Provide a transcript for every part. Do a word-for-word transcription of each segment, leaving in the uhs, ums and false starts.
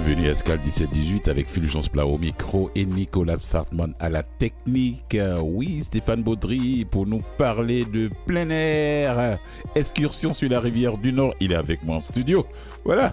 Bienvenue à Escale dix-sept dix-huit avec Fulgence Plat au micro et Nicolas Fartman à la technique. Oui, Stéphane Baudry pour nous parler de plein air, excursion sur la rivière du Nord. Il est avec moi en studio. Voilà.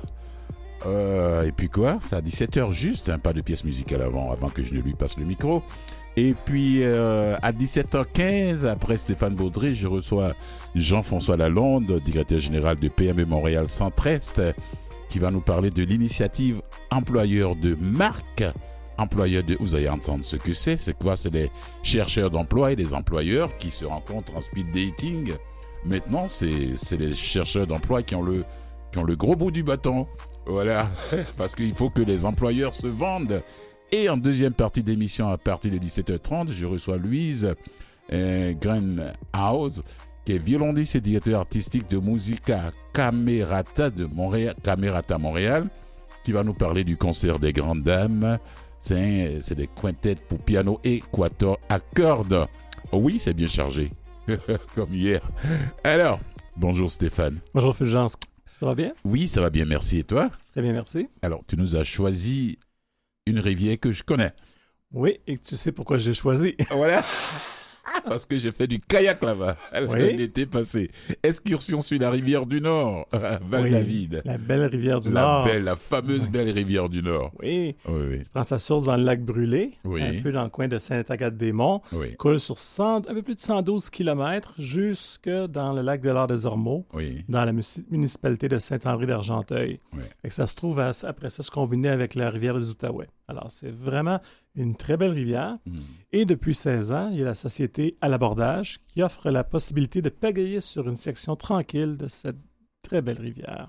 Euh, et puis quoi? C'est à dix-sept heures juste, hein, pas de pièce musicale avant, avant que je ne lui passe le micro. Et puis euh, à dix-sept heures quinze, après Stéphane Baudry, je reçois Jean-François Lalonde, directeur général de P M E Montréal Centre-Est, qui va nous parler de l'initiative employeur de marque. Employeur de... Vous allez entendre ce que c'est. C'est quoi? C'est des chercheurs d'emploi et des employeurs qui se rencontrent en speed dating. Maintenant, c'est, c'est les chercheurs d'emploi qui ont, le, qui ont le gros bout du bâton. Voilà. Parce qu'il faut que les employeurs se vendent. Et en deuxième partie d'émission, à partir de dix-sept heures trente, je reçois Louise euh, Greenhouse, qui est violoniste et directeur artistique de Musica Camerata de Montréal, Camerata Montréal, qui va nous parler du concert des grandes dames. C'est, un, c'est des quintettes pour piano et quatuor à cordes. Oh oui, c'est bien chargé, comme hier. Alors, bonjour Stéphane. Bonjour Fulgence. Ça va bien? Oui, ça va bien, merci. Et toi? Très bien, merci. Alors, tu nous as choisi une rivière que je connais. Oui, et tu sais pourquoi j'ai choisi. Voilà. Parce que j'ai fait du kayak là-bas oui. l'été passé. Excursion sur la rivière du Nord, Val-David. Oui, la belle rivière du la Nord. Belle, la fameuse oui. belle rivière du Nord. Oui. oui, oui. Je prends sa source dans le lac Brûlé, oui. un peu dans le coin de Sainte-Agathe-des-Monts. Oui. Coule sur cent, un peu plus de cent douze kilomètres jusque dans le lac de l'Or-des-Ormeaux, oui. dans la municipalité de Saint-André-d'Argenteuil. Oui. Et ça se trouve à, après ça se combiner avec la rivière des Outaouais. Alors, c'est vraiment une très belle rivière. Mm. Et depuis seize ans, il y a la société À l'abordage qui offre la possibilité de pagayer sur une section tranquille de cette très belle rivière.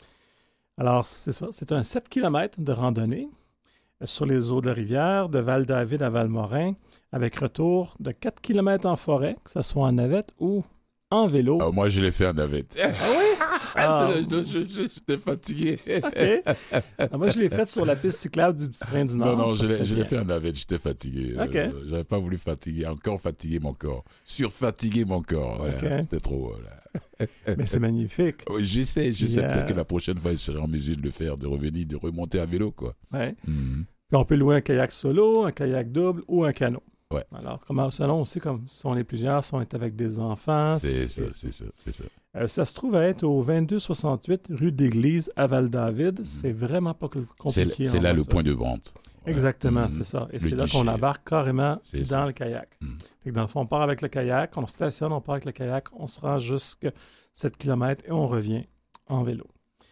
Alors, c'est ça. C'est un sept kilomètres de randonnée sur les eaux de la rivière, de Val-David à Valmorin, avec retour de quatre kilomètres en forêt, que ce soit en navette ou en vélo. Ah, moi, je l'ai fait en navette. Ah oui? Ah. je, je, je, j'étais fatigué. OK. Ah, moi, je l'ai fait sur la piste cyclable du Petit Train du Nord. Non, non, je l'ai, je l'ai fait en navette. J'étais fatigué. OK. Euh, j'avais pas voulu fatiguer, encore fatiguer mon corps. Surfatiguer mon corps. Voilà. Okay. C'était trop. Voilà. Mais c'est magnifique. Oui, j'essaie. J'essaie yeah. peut-être que la prochaine fois, je serai en mesure de le faire, de revenir, de remonter à vélo, quoi. Oui. Mm-hmm. Puis on peut louer un kayak solo, un kayak double ou un canot. Ouais. Alors, comment, selon aussi, comme si on est plusieurs, si on est avec des enfants. C'est, c'est ça, c'est ça, c'est ça. Euh, ça se trouve à être au vingt-deux soixante-huit rue d'Église à Val-David. Mmh. C'est vraiment pas compliqué. C'est, c'est là le point de vente. Ouais. Exactement, mmh. c'est ça. Et le c'est guichet. Là qu'on embarque carrément c'est dans ça. Le kayak. Mmh. Fait que dans le fond, on part avec le kayak, on stationne, on part avec le kayak, on se rend jusqu'à sept kilomètres et on revient en vélo.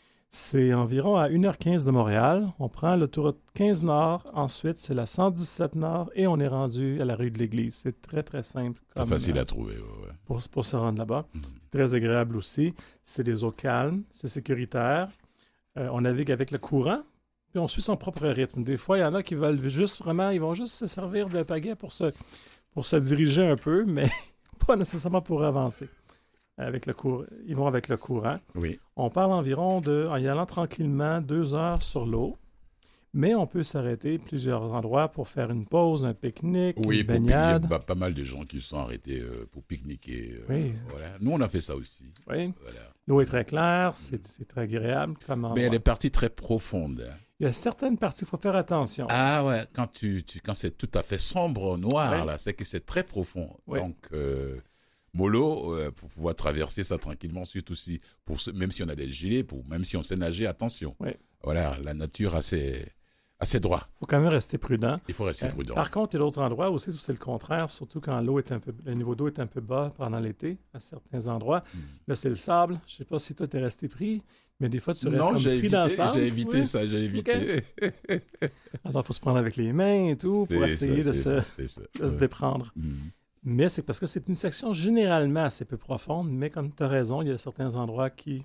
C'est environ à une heure quinze de Montréal. On prend l'autoroute quinze Nord. Ensuite, c'est la cent dix-sept Nord et on est rendu à la rue de l'Église. C'est très, très simple. C'est facile euh, à trouver. Ouais, ouais. Pour, pour se rendre là-bas. Mmh. Très agréable aussi. C'est des eaux calmes. C'est sécuritaire. Euh, on navigue avec le courant. Puis on suit son propre rythme. Des fois, il y en a qui veulent juste vraiment... Ils vont juste se servir de pagaie pour se, pour se diriger un peu, mais pas nécessairement pour avancer. Avec le cour... Ils vont avec le courant. Oui. On parle environ de, en y allant tranquillement, deux heures sur l'eau, mais on peut s'arrêter plusieurs endroits pour faire une pause, un pique-nique, oui, une baignade. Oui, il y a pas mal de gens qui se sont arrêtés euh, pour pique-niquer. Euh, oui. Voilà. Nous, on a fait ça aussi. Oui. Voilà. L'eau est très claire, c'est, c'est très agréable. Comme mais elle est partie très profonde. Il y a certaines parties, il faut faire attention. Ah ouais, quand, tu, tu, quand c'est tout à fait sombre, noir, oui. là, c'est que c'est très profond. Oui. Donc... Euh, mollo, euh, pour pouvoir traverser ça tranquillement, surtout si, pour, même si on a des gilets, pour, même si on sait nager, attention. Oui. Voilà, la nature a ses, a ses droits. Il faut quand même rester prudent. Il faut rester euh, prudent. Par contre, il y a d'autres endroits aussi où c'est le contraire, surtout quand l'eau est un peu, le niveau d'eau est un peu bas pendant l'été, à certains endroits. Mm. Là, c'est le sable. Je ne sais pas si toi, tu es resté pris, mais des fois, tu restes non, comme j'ai pris évité, dans le sable. j'ai évité oui. ça, j'ai évité. Okay. Alors, il faut se prendre avec les mains et tout c'est pour essayer ça, de, se, ça, ça. de ouais. se déprendre. Mm. Mais c'est parce que c'est une section généralement assez peu profonde, mais comme tu as raison, il y a certains endroits qui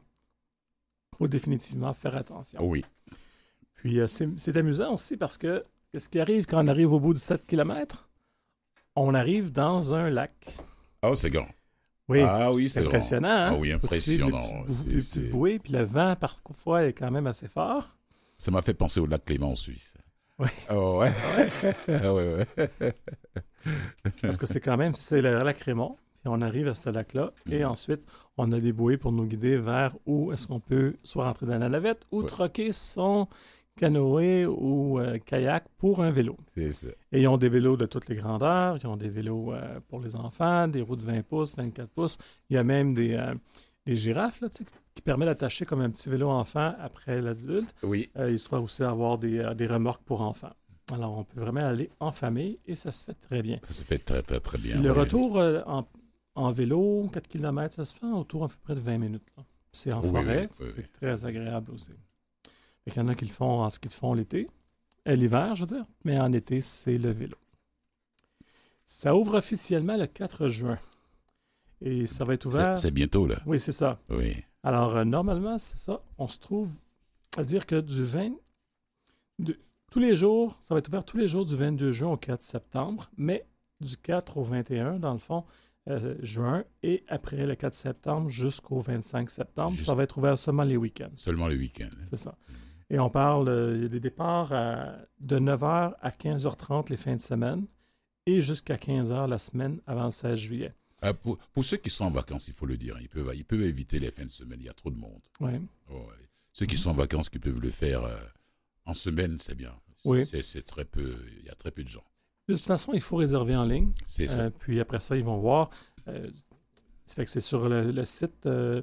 faut définitivement faire attention. Oui. Puis euh, c'est, c'est amusant aussi parce que qu'est-ce qui arrive quand on arrive au bout de sept kilomètres? On arrive dans un lac. Oh, c'est grand. Oui, ah, oui c'est, c'est impressionnant. Hein? Ah oui, impressionnant. Les petites, les petites bouées, puis le vent parfois est quand même assez fort. Ça m'a fait penser au lac Clément en Suisse. Oui. Oh, ouais. ouais, ouais, ouais. Parce que c'est quand même, c'est le lac Raymond, puis on arrive à ce lac-là, mmh. et ensuite, on a des bouées pour nous guider vers où est-ce qu'on peut soit rentrer dans la navette ou ouais. troquer son canoë ou euh, kayak pour un vélo. C'est ça. Et ils ont des vélos de toutes les grandeurs. Ils ont des vélos euh, pour les enfants, des roues de vingt pouces, vingt-quatre pouces. Il y a même des, euh, des girafes là, tu sais, qui permettent d'attacher comme un petit vélo enfant après l'adulte. Oui. Euh, histoire aussi d'avoir des, euh, des remorques pour enfants. Alors, on peut vraiment aller en famille et ça se fait très bien. Ça se fait très, très, très bien. Le ouais. retour euh, en, en vélo, quatre kilomètres, ça se fait autour à peu près de vingt minutes. Là. C'est en Oui, forêt. oui, oui, c'est oui. très agréable aussi. Il y en a qui le font en ski de fond l'été. Euh, l'hiver, je veux dire. Mais en été, c'est le vélo. Ça ouvre officiellement le quatre juin. Et ça va être ouvert... C'est, c'est bientôt, là. Oui, c'est ça. Oui. Alors, euh, normalement, c'est ça. On se trouve à dire que du vingt... De, tous les jours, ça va être ouvert tous les jours du vingt-deux juin au quatre septembre, mais du quatre au vingt et un, dans le fond, euh, juin, et après le quatre septembre jusqu'au vingt-cinq septembre, Juste... ça va être ouvert seulement les week-ends. Seulement le week-end. C'est ça. Et on parle, euh, il y a des départs à, de neuf heures à quinze heures trente les fins de semaine et jusqu'à quinze heures la semaine avant le seize juillet. Euh, pour, pour ceux qui sont en vacances, il faut le dire, ils peuvent, ils peuvent éviter les fins de semaine, il y a trop de monde. Ouais. Oh, ouais. Ceux qui sont en vacances, qui peuvent le faire euh, en semaine, c'est bien. Oui. C'est, c'est très peu, il y a très peu de gens. De toute façon, il faut réserver en ligne. C'est ça. Euh, puis après ça, ils vont voir. Euh, ça fait que c'est sur le, le site euh,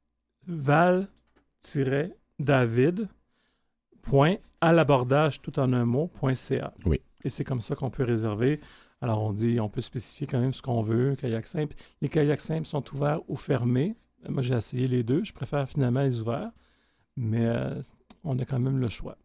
val-david. Point à l'abordage tout en un mot, point .ca. Oui. Et c'est comme ça qu'on peut réserver. Alors, on dit, on peut spécifier quand même ce qu'on veut, kayak simple. Les kayaks simples sont ouverts ou fermés. Moi, j'ai essayé les deux. Je préfère finalement les ouverts. Mais euh, on a quand même le choix.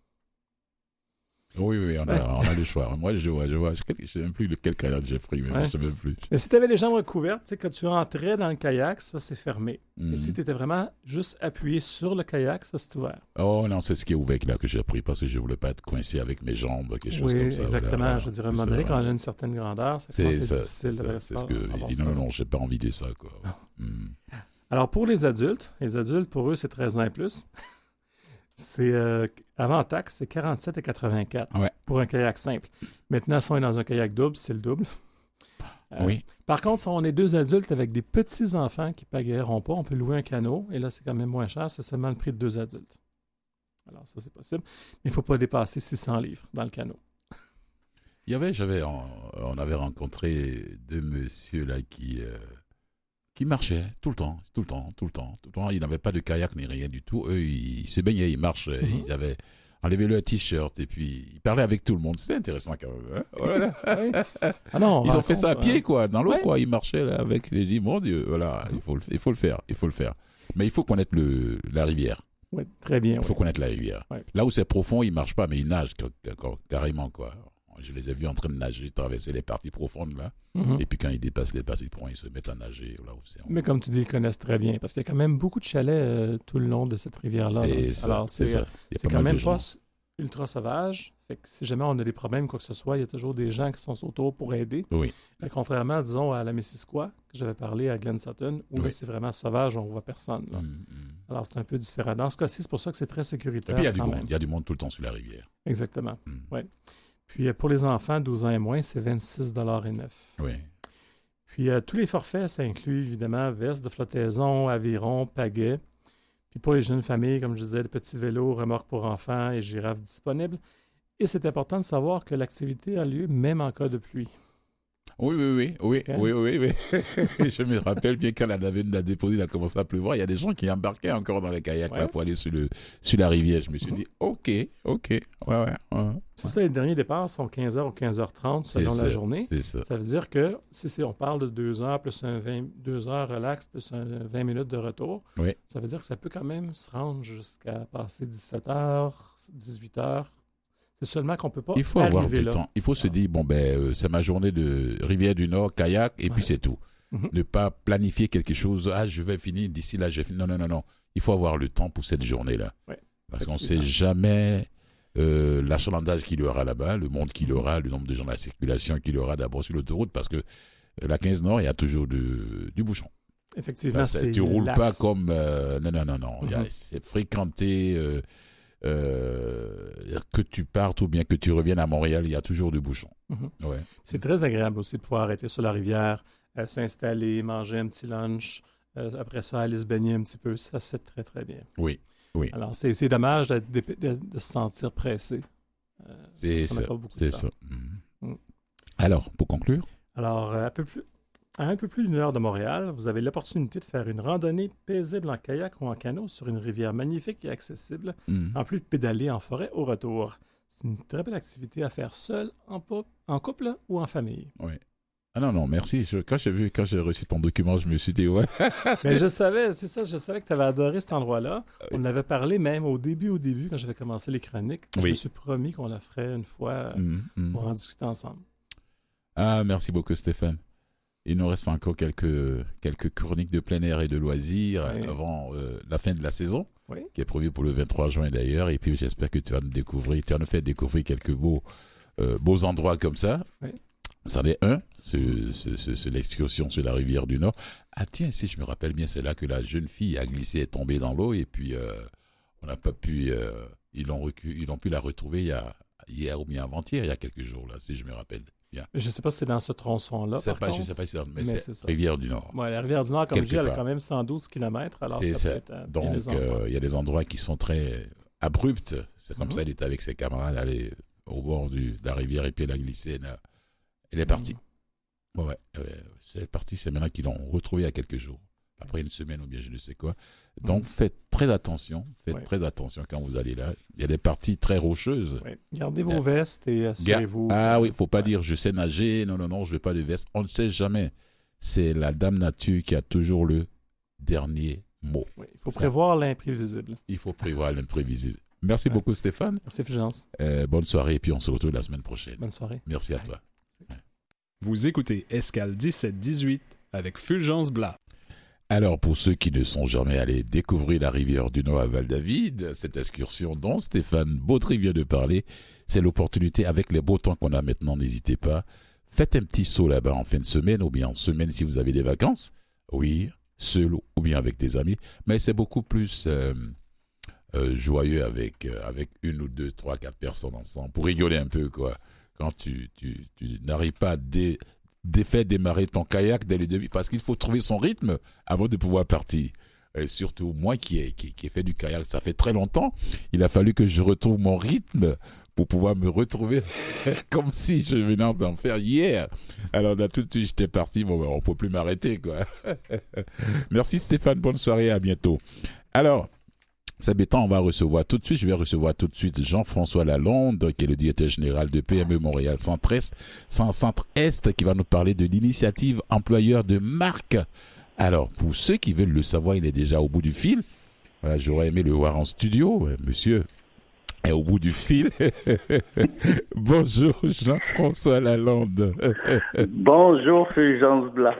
Oui, oui, on a, on a le choix. Moi, je vois, je vois. Je ne sais même plus lequel kayak j'ai pris, mais Ouais. je ne sais même plus. Mais si tu avais les jambes recouvertes, tu sais, quand tu rentrais dans le kayak, ça, c'est fermé. Mm-hmm. Mais si tu étais vraiment juste appuyé sur le kayak, ça, c'est ouvert. Oh non, c'est ce qui est ouvert là que j'ai pris parce que je ne voulais pas être coincé avec mes jambes, quelque chose Oui, comme ça. exactement. Voilà, je veux dire, à un c'est moment ça, donné, quand voilà. on a une certaine grandeur, c'est, C'est, c'est ça, difficile c'est de ça. C'est ce que avoir il dit ça. non, non, non, j'ai pas envie de ça, quoi. Non. Mm. Alors, pour les adultes, les adultes, pour eux, c'est treize ans et plus. C'est, euh, avant taxe, c'est quarante-sept et quatre-vingt-quatre Ouais. pour un kayak simple. Maintenant, si on est dans un kayak double, c'est le double. Euh, Oui. Par contre, si on est deux adultes avec des petits-enfants qui ne pagayeront pas, on peut louer un canot. Et là, c'est quand même moins cher. C'est seulement le prix de deux adultes. Alors, ça, c'est possible. Mais il ne faut pas dépasser six cents livres dans le canot. Il y avait, j'avais, on, on avait rencontré deux messieurs là qui, euh, qui marchaient tout le temps, tout le temps, tout le temps, tout le temps. Ils n'avaient pas de kayak ni rien du tout. Eux, ils, ils se baignaient, ils marchaient. Mhm. Ils avaient enlevé leur t-shirt et puis ils parlaient avec tout le monde. C'était intéressant quand même. Hein. Voilà. Oui. Ah non, on Ils ont fait ça à rencontre, pied, euh, quoi, dans l'eau, Ouais. quoi. Ils marchaient là avec. J'ai dit, mon Dieu, voilà, il faut, le, il faut le faire, il faut le faire. Mais il faut connaître le, la rivière. Oui, très bien. Il faut oui. connaître la rivière. Ouais. Là où c'est profond, ils marchent pas, mais ils nagent car- carrément, quoi. Je les ai vus en train de nager, traverser les parties profondes là. Mhm. Et puis quand ils dépassent les parties profondes, ils se mettent à nager là où c'est. Mais comme tu dis, ils connaissent très bien. Parce qu'il y a quand même beaucoup de chalets euh, tout le long de cette rivière-là. C'est là. ça. Alors, c'est c'est, ça. Il y a c'est pas quand mal même de gens. pas ultra sauvage. Fait que si jamais on a des problèmes, quoi que ce soit, il y a toujours des gens qui sont autour pour aider. Oui. Mais contrairement, disons, à la Missisquoi, que j'avais parlé à Glen Sutton, où Oui. là, c'est vraiment sauvage, on ne voit personne. Là. Mm, mm. Alors, c'est un peu différent. Dans ce cas-ci, c'est pour ça que c'est très Et sécuritaire. puis il y a du quand monde. même. Il y a du monde tout le temps sur la rivière. Exactement. Mm. Ouais. Puis euh, pour les enfants, douze ans et moins, c'est vingt-six dollars et neuf. Oui. Puis euh, tous les forfaits, ça inclut évidemment veste de flottaison, aviron, pagaie. Puis pour les jeunes familles, comme je disais, de petits vélos, remorques pour enfants et girafes disponibles. Et c'est important de savoir que l'activité a lieu même en cas de pluie. Oui, oui, oui, oui, Ok. oui, oui, oui. Je me rappelle bien quand la navette a déposé, il a commencé à pleuvoir. Il y a des gens qui embarquaient encore dans les kayaks Ouais. là, pour aller sur, le, sur la rivière. Je me suis Mhm. dit, OK, OK. Ouais, ouais. ouais. C'est ça, les derniers départs sont quinze heures ou quinze heures trente selon C'est la ça, journée. C'est ça. Ça veut dire que si c'est- on parle de deux heures plus un vingt, deux heures relax plus un vingt minutes de retour, Oui. ça veut dire que ça peut quand même se rendre jusqu'à passer dix-sept heures, dix-huit heures. C'est seulement qu'on ne peut pas Il faut avoir arriver du là. temps. Il faut se Ah. dire, bon, ben, euh, c'est ma journée de Rivière du Nord, kayak, et Ouais. puis c'est tout. Mhm. Ne pas planifier quelque chose. Ah, je vais finir d'ici là, j'ai fini. Non, non, non, non. Il faut avoir le temps pour cette journée-là. Ouais. Parce qu'on ne Effectivement. sait jamais euh, l'achalandage qu'il y aura là-bas, le monde qu'il y aura, le nombre de gens, la circulation qu'il y aura d'abord sur l'autoroute, parce que euh, la quinze Nord, il y a toujours de- du bouchon. Effectivement, Enfin, c'est- c'est tu roules l'axe. pas comme... euh, non, non, non, non. Il y a- Mhm. c'est fréquenté... euh, euh, que tu partes ou bien que tu reviennes à Montréal, il y a toujours du bouchon. Mhm. Ouais. C'est très agréable aussi de pouvoir arrêter sur la rivière, euh, s'installer, manger un petit lunch, euh, après ça, aller se baigner un petit peu. Ça se fait très, très bien. Oui. Oui. Alors, c'est, c'est dommage de, de, de, de se sentir pressé. Euh, c'est ça, c'est ça. Mmh. Mmh. Alors, pour conclure? Alors, un peu plus, à un peu plus d'une heure de Montréal, vous avez l'opportunité de faire une randonnée paisible en kayak ou en canot sur une rivière magnifique et accessible, mmh. en plus de pédaler en forêt au retour. C'est une très belle activité à faire seul, en, pop, en couple ou en famille. Oui. Ah non, non, merci. Je, quand j'ai vu, quand j'ai reçu ton document, je me suis dit, ouais. Mais je savais, c'est ça, je savais que tu avais adoré cet endroit-là. On en avait parlé même au début, au début, quand j'avais commencé les chroniques. Oui. Je me suis promis qu'on la ferait une fois mmh, mmh. pour en discuter ensemble. Ah, merci beaucoup, Stéphane. Il nous reste encore quelques, quelques chroniques de plein air et de loisirs oui. avant euh, la fin de la saison, oui. qui est prévue pour le vingt-trois juin d'ailleurs. Et puis, j'espère que tu vas nous découvrir, tu vas nous faire découvrir quelques beaux, euh, beaux endroits comme ça. Oui. C'en est un, c'est, c'est, c'est, c'est l'excursion sur la rivière du Nord. Ah tiens, si je me rappelle bien, c'est là que la jeune fille a glissé, est tombée dans l'eau et puis euh, on n'a pas pu, euh, ils l'ont recu- ils ont pu la retrouver il y a, hier ou bien avant-hier, il y a quelques jours là, si je me rappelle bien. Je ne sais pas si c'est dans ce tronçon-là. C'est par pas, contre. je ne sais pas si c'est dans, mais, mais c'est, c'est ça. Rivière du Nord. Ouais, la rivière du Nord, comme Quelque je dis, elle a quand même cent douze kilomètres. Alors c'est ça ça. Peut être Donc il euh, y a des endroits qui sont très abrupts. C'est comme mm-hmm. ça, elle était avec ses camarades, elle est au bord du, de la rivière et puis elle a glissé. Elle, a, elle est partie. Mm-hmm. Ouais, euh, c'est parti, c'est maintenant qu'ils l'ont retrouvé il y a quelques jours, après une semaine ou bien je ne sais quoi. Donc mmh. faites très attention, faites ouais. très attention quand vous allez là. Il y a des parties très rocheuses. Ouais. Gardez vos vestes et assurez-vous. Ah oui, il ne faut pas ouais. dire je sais nager, non, non, non, je ne veux pas de veste. On ne sait jamais. C'est la Dame Nature qui a toujours le dernier mot. Il faut prévoir l'imprévisible. Il faut prévoir l'imprévisible. Merci ouais. beaucoup Stéphane. Merci Fulgence. Euh, bonne soirée et puis on se retrouve la semaine prochaine. Bonne soirée. Merci à toi. Vous écoutez Escale dix-sept dix-huit avec Fulgence Blas. Alors, pour ceux qui ne sont jamais allés découvrir la rivière du Nord à Val-David, cette excursion dont Stéphane Baudry vient de parler, c'est l'opportunité avec les beaux temps qu'on a maintenant, n'hésitez pas. Faites un petit saut là-bas en fin de semaine ou bien en semaine si vous avez des vacances. Oui, seul ou bien avec des amis, mais c'est beaucoup plus euh, euh, joyeux avec, euh, avec une ou deux, trois, quatre personnes ensemble pour rigoler un peu, quoi. Quand tu, tu, tu n'arrives pas à dé, dé, faire démarrer ton kayak dès le début, parce qu'il faut trouver son rythme avant de pouvoir partir. Et surtout, moi qui ai, qui, qui ai fait du kayak, ça fait très longtemps, il a fallu que je retrouve mon rythme pour pouvoir me retrouver comme si je venais d'en faire hier. Alors là, tout de suite, j'étais parti, bon, on ne peut plus m'arrêter, quoi. Merci Stéphane, bonne soirée, à bientôt. Alors, Sabétan, on va recevoir tout de suite, je vais recevoir tout de suite Jean-François Lalonde, qui est le directeur général de P M E Montréal Centre-Est, Centre-Est, qui va nous parler de l'initiative employeur de marque. Alors, pour ceux qui veulent le savoir, il est déjà au bout du fil. Voilà, j'aurais aimé le voir en studio, monsieur est au bout du fil. Bonjour Jean-François Lalonde. Bonjour Fulgence Blas.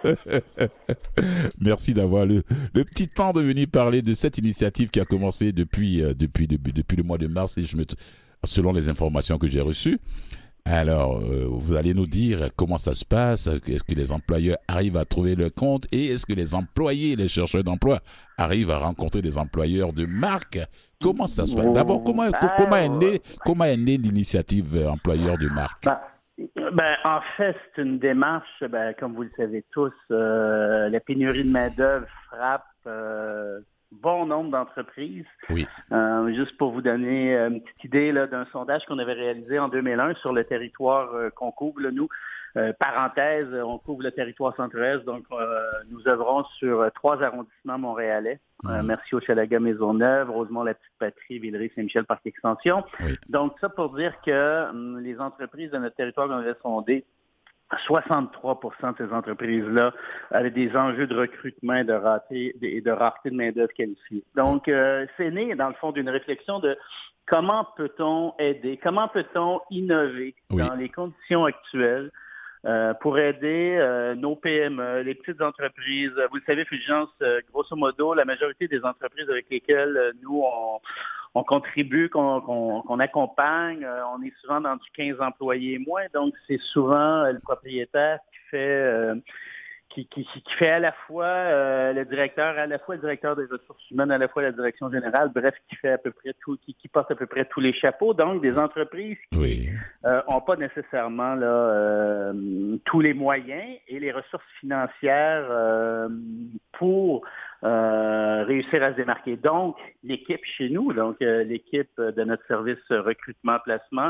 Merci d'avoir le, le petit temps de venir parler de cette initiative qui a commencé depuis, euh, depuis, depuis, depuis le mois de mars, et je me, selon les informations que j'ai reçues. Alors, euh, vous allez nous dire comment ça se passe, est-ce que les employeurs arrivent à trouver leur compte et est-ce que les employés, les chercheurs d'emploi arrivent à rencontrer des employeurs de marque? Comment ça se passe? D'abord, comment, comment, est née, comment est née l'initiative employeur de marque? Ben, ben, en fait, c'est une démarche, ben, comme vous le savez tous, euh, la pénurie de main-d'œuvre frappe euh, bon nombre d'entreprises. Oui. Euh, juste pour vous donner une petite idée là, d'un sondage qu'on avait réalisé en deux mille un sur le territoire euh, qu'on couvre, là, nous. Euh, parenthèse, on couvre le territoire centre-est, donc euh, nous œuvrons sur euh, trois arrondissements montréalais. Mmh. Euh, merci au Chalaga Maisonneuve, Rosemont-la-Petite-Patrie, Villeray, Saint-Michel, Parc-Extension. Oui. Donc ça pour dire que hum, les entreprises de notre territoire qu'on avait sondé, soixante-trois pour cent de ces entreprises-là avaient des enjeux de recrutement et de rareté, et de rareté de main-d'œuvre qualifiée. Donc, euh, c'est né, dans le fond, d'une réflexion de comment peut-on aider, comment peut-on innover oui. dans les conditions actuelles euh, pour aider euh, nos P M E, les petites entreprises. Vous le savez, Fulgence, euh, grosso modo, la majorité des entreprises avec lesquelles euh, nous, on... On contribue, qu'on, qu'on, qu'on accompagne. Euh, on est souvent dans du quinze employés et moins, donc c'est souvent euh, le propriétaire qui fait euh, qui, qui, qui fait à la fois euh, le directeur, à la fois le directeur des ressources humaines, à la fois la direction générale, bref, qui fait à peu près tout, qui, qui porte à peu près tous les chapeaux. Donc, des entreprises qui oui. euh, ont pas nécessairement là euh, tous les moyens et les ressources financières euh, pour euh, réussir à se démarquer. Donc, l'équipe chez nous, donc euh, l'équipe de notre service recrutement-placement,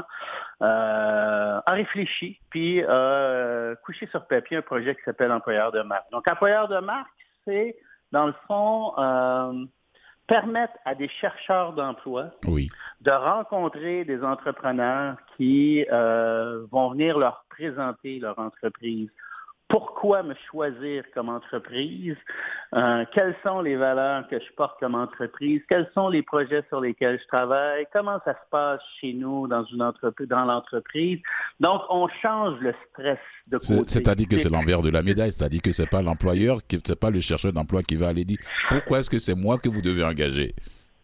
euh, a réfléchi, puis a euh, couché sur papier un projet qui s'appelle Employeur de marque. Donc, Employeur de marque, c'est, dans le fond, euh, permettre à des chercheurs d'emploi oui. de rencontrer des entrepreneurs qui euh, vont venir leur présenter leur entreprise. Pourquoi me choisir comme entreprise? Euh, quelles sont les valeurs que je porte comme entreprise? Quels sont les projets sur lesquels je travaille? Comment ça se passe chez nous dans une entreprise, dans l'entreprise? Donc, on change le stress de côté. C'est, c'est-à-dire que c'est l'envers de la médaille, c'est-à-dire que c'est pas l'employeur, qui, c'est pas le chercheur d'emploi qui va aller dire pourquoi est-ce que c'est moi que vous devez engager?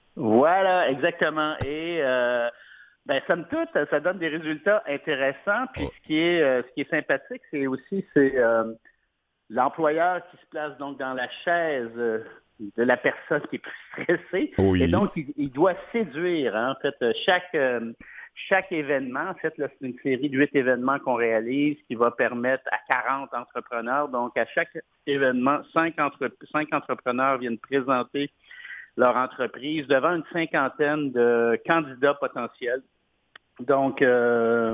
Voilà, exactement. Et euh, ben, somme toute, ça donne des résultats intéressants. Puis oh. ce qui est euh, ce qui est sympathique, c'est aussi c'est euh, l'employeur qui se place donc dans la chaise euh, de la personne qui est plus stressée. Oui. Et donc, il, il doit séduire. Hein, en fait, chaque euh, chaque événement, en fait, là, c'est une série de huit événements qu'on réalise qui va permettre à quarante entrepreneurs. Donc, à chaque événement, cinq, entre, cinq entrepreneurs viennent présenter leur entreprise devant une cinquantaine de candidats potentiels. Donc, euh,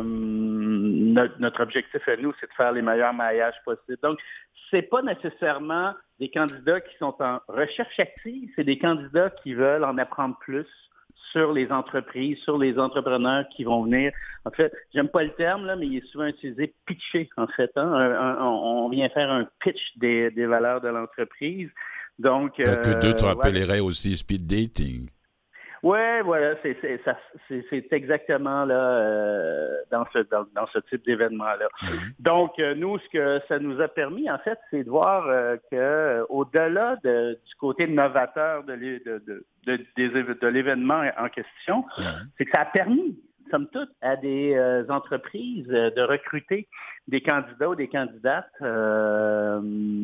notre, notre objectif à nous, c'est de faire les meilleurs maillages possibles. Donc, c'est pas nécessairement des candidats qui sont en recherche active, c'est des candidats qui veulent en apprendre plus sur les entreprises, sur les entrepreneurs qui vont venir. En fait, j'aime pas le terme, là, mais il est souvent utilisé pitcher, en fait. Hein? Un, un, on vient faire un pitch des, des valeurs de l'entreprise. Donc, euh, que d'autres ouais. appelleraient aussi speed dating. Oui, voilà, c'est, c'est, ça, c'est, c'est exactement là euh, dans ce dans, dans ce type d'événement-là. Mm-hmm. Donc, euh, nous, ce que ça nous a permis, en fait, c'est de voir euh, que euh, au-delà de, du côté novateur de, de, de, de, de, de l'événement en question, mm-hmm. c'est que ça a permis, somme toute, à des euh, entreprises euh, de recruter des candidats ou des candidates euh,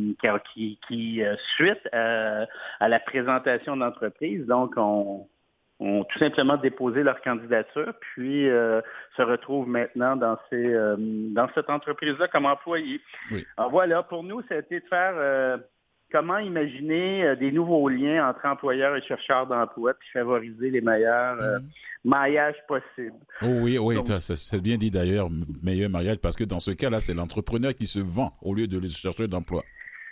qui, qui euh, suite à, à la présentation d'entreprise, donc on ont tout simplement déposé leur candidature, puis euh, se retrouvent maintenant dans ces euh, dans cette entreprise-là comme employés. Oui. Alors voilà, pour nous, ça a été de faire euh, comment imaginer euh, des nouveaux liens entre employeurs et chercheurs d'emploi, puis favoriser les meilleurs euh, mmh. maillages possibles. Oh oui, oui, Donc, ça, c'est bien dit d'ailleurs, meilleur mariage, parce que dans ce cas-là, c'est l'entrepreneur qui se vend au lieu de le chercheur d'emploi.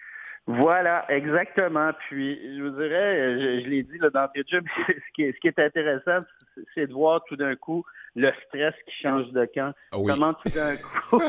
Voilà, exactement. Puis, je vous dirais, je, je l'ai dit là, dans tes jobs, ce qui est, ce qui est intéressant, c'est de voir tout d'un coup le stress qui change de camp. Oui. Comment tout d'un coup,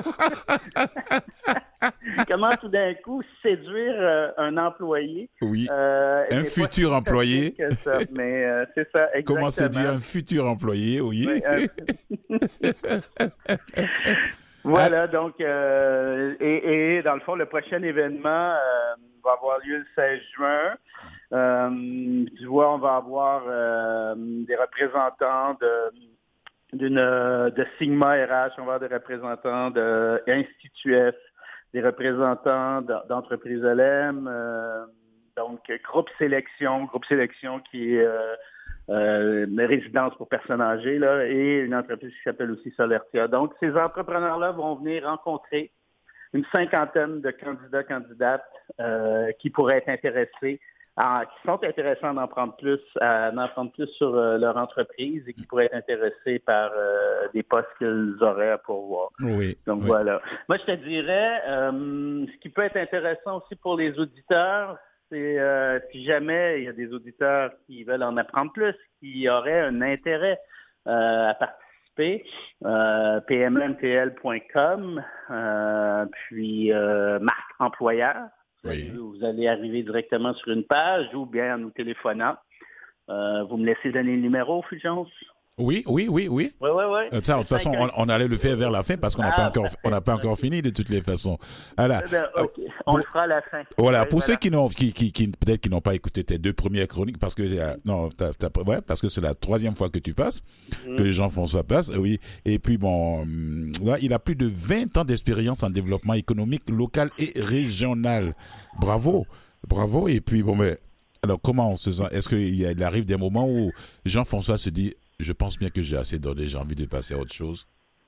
comment tout d'un coup séduire euh, un employé. Oui. Euh, un futur employé. Que ça, mais euh, c'est ça, exactement. Comment séduire un futur employé, oui. oui euh... Voilà, donc, euh, et, et dans le fond, le prochain événement euh, va avoir lieu le seize juin. Euh, tu vois, on va avoir euh, des représentants de, d'une, de Sigma R H, on va avoir des représentants de Institut F, des représentants d'Entreprise L M, euh, donc Groupe Sélection, Groupe Sélection qui est... Euh, Euh, une résidence pour personnes âgées là, et une entreprise qui s'appelle aussi Solertia. Donc, ces entrepreneurs-là vont venir rencontrer une cinquantaine de candidats, candidates euh, qui pourraient être intéressés, à, qui sont intéressants d'en prendre plus, à, d'en prendre plus sur euh, leur entreprise et qui pourraient être intéressés par euh, des postes qu'ils auraient à pourvoir. Oui. Donc, oui. voilà. Moi, je te dirais, euh, ce qui peut être intéressant aussi pour les auditeurs, c'est euh, si jamais il y a des auditeurs qui veulent en apprendre plus, qui auraient un intérêt euh, à participer, euh, p m m t l point com, euh, puis euh, marque employeur. Oui. Vous allez arriver directement sur une page ou bien en nous téléphonant. Euh, vous me laissez donner le numéro, Fulgence? Oui, oui, oui, oui. Oui, oui, oui. Ça, de toute façon, on, on allait le faire vers la fin parce qu'on n'a ah, pas encore, on n'a pas encore fini de toutes les façons. Alors, okay. On pour, le fera à la fin. Voilà. Oui, pour voilà. ceux qui n'ont, qui, qui, qui peut-être qui n'ont pas écouté tes deux premières chroniques, parce que euh, non, t'as, t'as, ouais, parce que c'est la troisième fois que tu passes, mm-hmm. que Jean-François passe, oui. Et puis bon, là, il a plus de vingt ans d'expérience en développement économique local et régional. Bravo, bravo. Et puis bon, mais alors comment on se sent? Est-ce qu'il arrive des moments où Jean-François se dit je pense bien que j'ai assez donné, j'ai envie de passer à autre chose.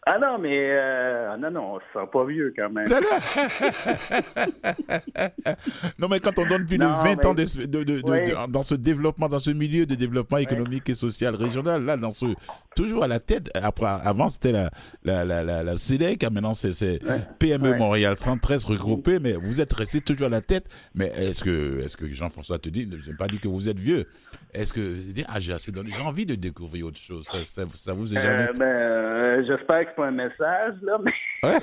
Ah non, mais euh, non, non, on se sent pas vieux quand même. Non, mais quand on donne plus non, de vingt mais... ans de, de, de, oui. de, dans ce développement, dans ce milieu de développement économique oui. et social régional, là, dans ce, toujours à la tête, après, avant c'était la, la, la, la, la C E D E C, maintenant c'est, c'est ouais. P M E ouais. Montréal cent treize regroupé, mais vous êtes resté toujours à la tête. Mais est-ce que, est-ce que Jean-François te dit, je n'ai pas dit que vous êtes vieux, est-ce que, ah, j'ai assez donné, j'ai envie de découvrir autre chose, ça, ça, ça vous est jamais... Euh, ben, euh, j'espère que c'est pas un message, là, mais...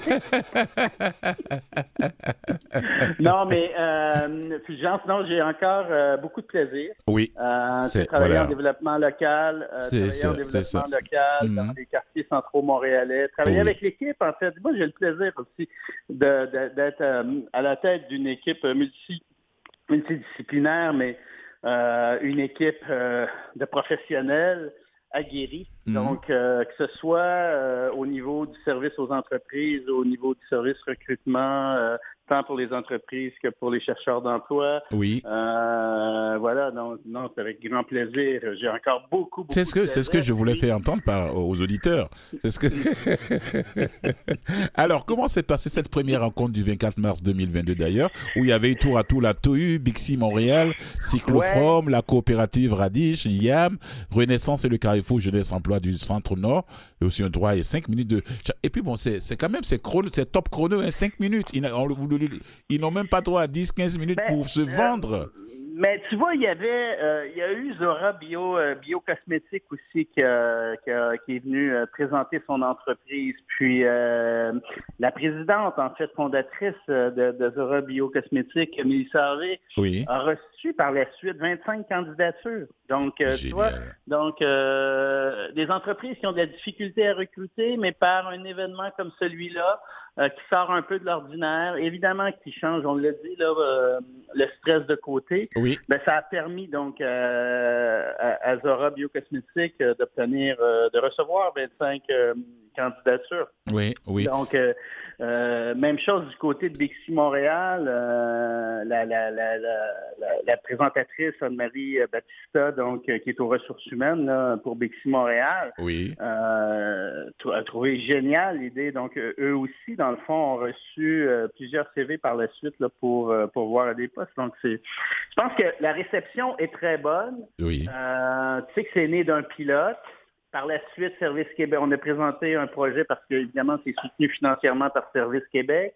non, mais, euh, Fulgence, non, j'ai encore euh, beaucoup de plaisir. Oui. Euh, c'est travailler voilà. en développement local, euh, travailler ça, en développement local, mm-hmm. dans les quartiers centraux montréalais, travailler oui. avec l'équipe, en fait. Moi, j'ai le plaisir aussi de, de, d'être euh, à la tête d'une équipe multi, multidisciplinaire, mais euh, une équipe euh, de professionnels aguerris. Mm-hmm. Donc, euh, que ce soit euh, au niveau du service aux entreprises, au niveau du service recrutement, euh, tant pour les entreprises que pour les chercheurs d'emploi. Oui. Euh, voilà, donc, non, c'est avec grand plaisir. J'ai encore beaucoup, beaucoup c'est ce que, de plaisir. C'est ce que je voulais faire entendre par, aux auditeurs. C'est ce que... Alors, comment s'est passée cette première rencontre du vingt-quatre mars deux mille vingt-deux d'ailleurs, où il y avait eu tour à tour la T O U, Bixi Montréal, Cyclofrom, ouais. la coopérative Radish, I A M, Renaissance et le Carrefour Jeunesse Emploi du Centre-Nord, et aussi un droit et cinq minutes de... Et puis bon, c'est, c'est quand même, c'est, chrono, c'est top chrono, hein, cinq minutes. Ils, on, ils n'ont même pas droit à dix à quinze minutes ben, pour se euh, vendre. Mais tu vois, il y avait, euh, il y a eu Zora Bio, euh, Biocosmétique aussi qui, euh, qui, a, qui est venue euh, présenter son entreprise. Puis euh, la présidente, en fait, fondatrice de, de Zora Biocosmétique, Mélissa Harvey, oui. a reçu par la suite vingt-cinq candidatures. Donc, euh, tu vois, donc euh, des entreprises qui ont de la difficulté à recruter, mais par un événement comme celui-là, euh, qui sort un peu de l'ordinaire, évidemment qui change, on l'a dit, là, euh, le stress de côté. Oui. Ben, ça a permis donc euh, à, à Zora Biocosmétique euh, d'obtenir, euh, de recevoir vingt-cinq euh, candidatures. Oui, oui. Donc, euh, euh, même chose du côté de Bixi Montréal, euh, la, la, la, la, la, la présentatrice Anne-Marie Battista, donc euh, qui est aux ressources humaines là, pour Bixi Montréal, oui. euh, a trouvé génial l'idée. Donc, euh, eux aussi, dans le fond, ont reçu euh, plusieurs C V par la suite là, pour, euh, pour voir à des postes. Donc, c'est, je pense que la réception est très bonne. Oui. Euh, tu sais que c'est né d'un pilote. Par la suite, Service Québec, on a présenté un projet parce que, évidemment, c'est soutenu financièrement par Service Québec.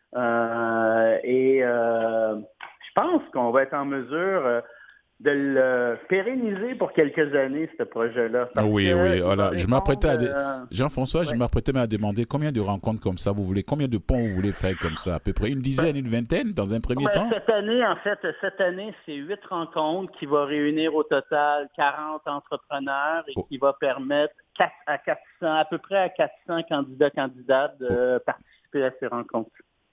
Euh, et euh, je pense qu'on va être en mesure de le pérenniser pour quelques années, ce projet-là. Oui, que, oui, voilà. Je m'apprêtais à... Dé... Euh... Jean-François, ouais. je m'apprêtais à demander combien de rencontres comme ça vous voulez, combien de ponts vous voulez faire comme ça, à peu près une dizaine, une vingtaine dans un premier ouais, temps? Cette année, en fait, cette année, c'est huit rencontres qui vont réunir au total quarante entrepreneurs et oh. qui va permettre quatre à quatre cents, à peu près à quatre cents candidats, candidates de oh. participer à ces rencontres.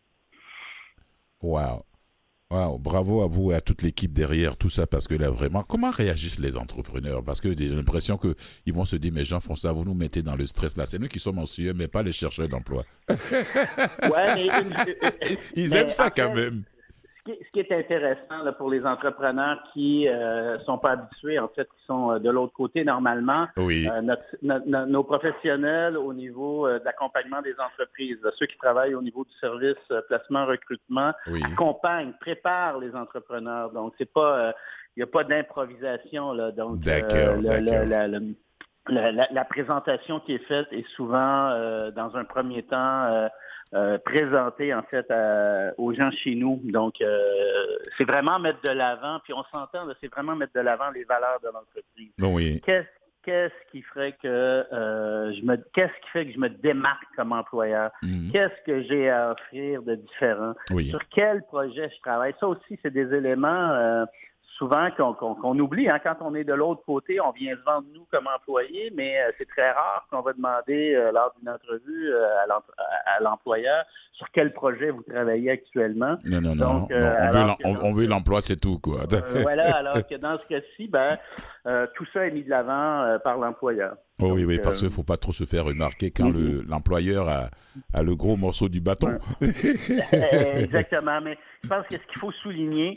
Wow. Wow, bravo à vous et à toute l'équipe derrière tout ça, parce que là, vraiment, comment réagissent les entrepreneurs? Parce que j'ai l'impression qu'ils vont se dire, mais Jean-François, vous nous mettez dans le stress là. C'est nous qui sommes en sueur, mais pas les chercheurs d'emploi. Ouais, mais une, Ils mais aiment ça après, quand même. Ce qui, ce qui est intéressant là, pour les entrepreneurs qui euh, sont pas habitués, en fait, qui sont euh, de l'autre côté normalement, oui. euh, notre, notre, notre, nos professionnels au niveau euh, de l'accompagnement des entreprises, là, ceux qui travaillent au niveau du service euh, placement, recrutement, oui. accompagnent, préparent les entrepreneurs. Donc, c'est pas, il euh, n'y a pas d'improvisation là. Donc, d'accord, euh, le, d'accord. Le, la, le, la, la, la présentation qui est faite est souvent, euh, dans un premier temps, euh, Euh, présenté en fait à, aux gens chez nous. Donc, euh, c'est vraiment mettre de l'avant, puis on s'entend, là, c'est vraiment mettre de l'avant les valeurs de l'entreprise. Oui. Qu'est-ce, qu'est-ce qui ferait que euh, je me, qu'est-ce qui fait que je me démarque comme employeur? Mm-hmm. Qu'est-ce que j'ai à offrir de différent? Oui. Sur quel projet je travaille? Ça aussi, c'est des éléments euh, souvent qu'on, qu'on, qu'on oublie. Hein. Quand on est de l'autre côté, on vient se vendre nous comme employés, mais euh, c'est très rare qu'on va demander euh, lors d'une entrevue euh, à, l'empre- à l'employeur sur quel projet vous travaillez actuellement. Non, non, non. Donc, euh, non on, veut on, on veut l'emploi, c'est tout, quoi. euh, voilà, alors que dans ce cas-ci, ben, euh, tout ça est mis de l'avant euh, par l'employeur. Oh, Donc, oui, oui, parce euh, qu'il ne faut pas trop se faire remarquer quand mm-hmm. le, l'employeur a, a le gros morceau du bâton. Ouais. Exactement, mais je pense que ce qu'il faut souligner,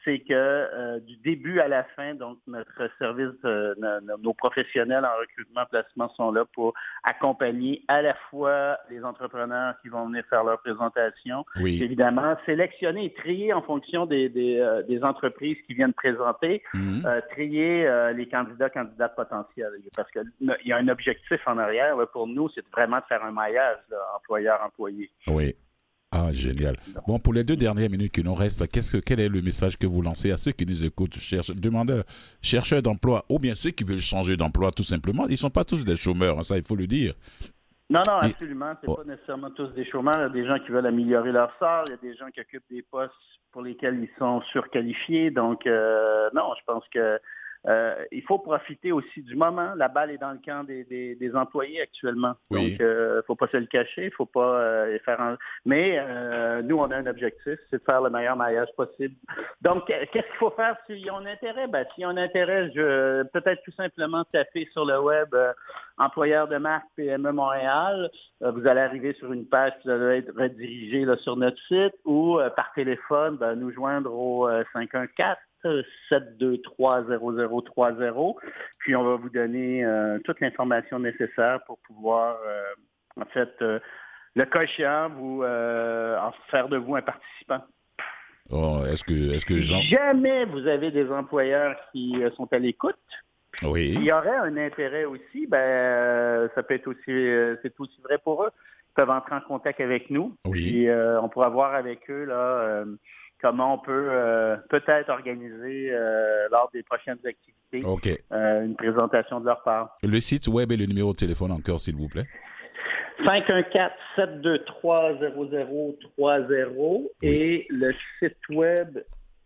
c'est que euh, du début à la fin, donc notre service, euh, nos, nos professionnels en recrutement, placement sont là pour accompagner à la fois les entrepreneurs qui vont venir faire leur présentation, Oui. évidemment, sélectionner et trier en fonction des, des, euh, des entreprises qui viennent présenter, Mhm. euh, trier euh, les candidats, candidats potentiels. Parce qu'il y a un objectif en arrière là, pour nous, c'est vraiment de faire un maillage là, employeur-employé. Oui. Ah, génial. Bon, pour les deux dernières minutes qui nous restent, qu'est-ce que, quel est le message que vous lancez à ceux qui nous écoutent, cherchent, demandeurs, chercheurs d'emploi, ou bien ceux qui veulent changer d'emploi tout simplement? Ils ne sont pas tous des chômeurs, hein, ça, il faut le dire. Non, non, Et- absolument. C'est Oh. pas nécessairement tous des chômeurs. Il y a des gens qui veulent améliorer leur sort. Il y a des gens qui occupent des postes pour lesquels ils sont surqualifiés. Donc, euh, non, je pense que euh, il faut profiter aussi du moment. La balle est dans le camp des, des, des employés actuellement. Oui. Donc, euh, faut pas se le cacher. Faut pas euh, faire un... Mais euh, nous, on a un objectif, c'est de faire le meilleur maillage possible. Donc, qu'est-ce qu'il faut faire s'ils ont un intérêt? Ben, s'ils ont un intérêt, je peut-être tout simplement taper sur le web euh, employeur de marque P M E Montréal. Euh, vous allez arriver sur une page qui va être redirigée là, sur notre site ou euh, par téléphone, ben, nous joindre au euh, cinq un quatre sept deux trois zéro zéro trois zéro. Puis on va vous donner euh, toute l'information nécessaire pour pouvoir, euh, en fait, euh, le cas échéant, vous euh, en faire de vous un participant. Oh, est-ce que, est-ce que Jean... Si jamais vous avez des employeurs qui euh, sont à l'écoute, il Oui. y aurait un intérêt aussi, ben euh, ça peut être aussi, euh, c'est aussi vrai pour eux. Ils peuvent entrer en contact avec nous. Oui. Puis euh, on pourra voir avec eux là euh, comment on peut euh, peut-être organiser euh, lors des prochaines activités OK. euh, une présentation de leur part. Le site web et le numéro de téléphone encore, s'il vous plaît. cinq un quatre sept deux trois zéro zéro trois zéro et le site web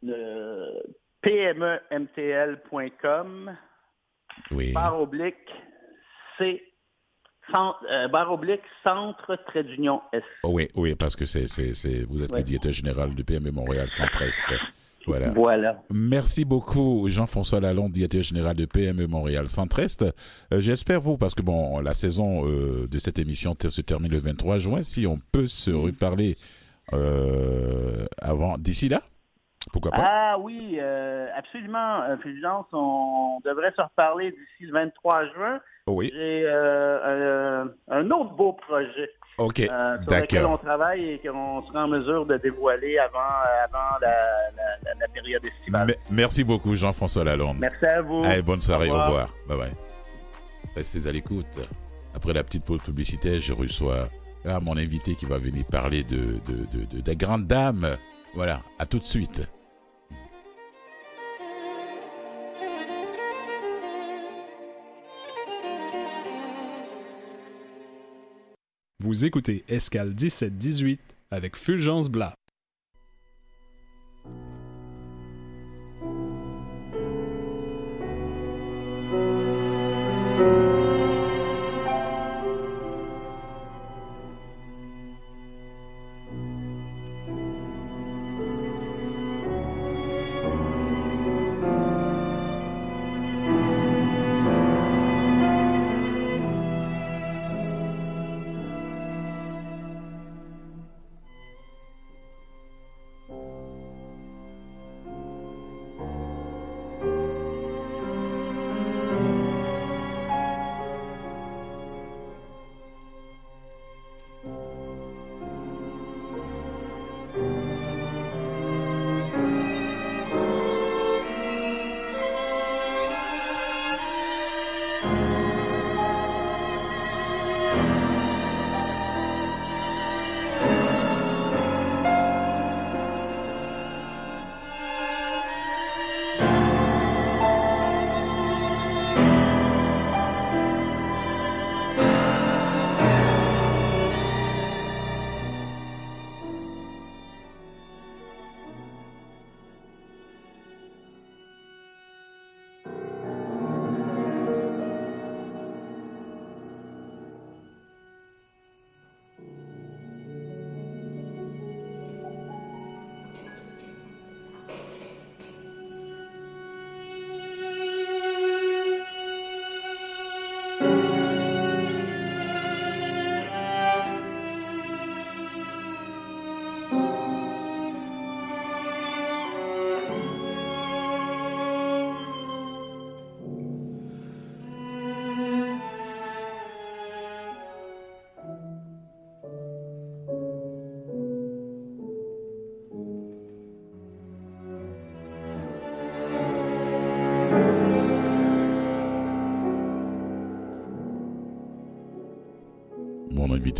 le P M E M T L point com Oui. barre oblique C centre, euh, barre oblique centre trait d'union S. Oh, oui, oui, parce que c'est, c'est, c'est, vous êtes Ouais. le directeur général du P M E Montréal Centre-Est. Voilà. Voilà. Merci beaucoup, Jean-François Lalonde, directeur général de P M E Montréal Centre-Est. Euh, j'espère, vous, parce que bon, la saison euh, de cette émission ter- se termine le vingt-trois juin, si on peut se reparler euh, avant, d'ici là, pourquoi pas? Ah oui, euh, absolument. Euh, Fulgence, on devrait se reparler d'ici le vingt-trois juin. Oui, J'ai euh, un, un autre beau projet ok, euh, sur lequel on d'accord. travaille et qu'on sera en mesure de dévoiler avant, avant la, la, la, la période estivale. Me- merci beaucoup, Jean-François Lalonde. Merci à vous. Allez, bonne soirée, Au au revoir. revoir. Bye bye. Restez à l'écoute. Après la petite pause publicitaire, je reçois ah, mon invité qui va venir parler de, de, de, de, de grande dame. Voilà, à tout de suite. Vous écoutez Escale dix-sept dix-huit avec Fulgence Blas.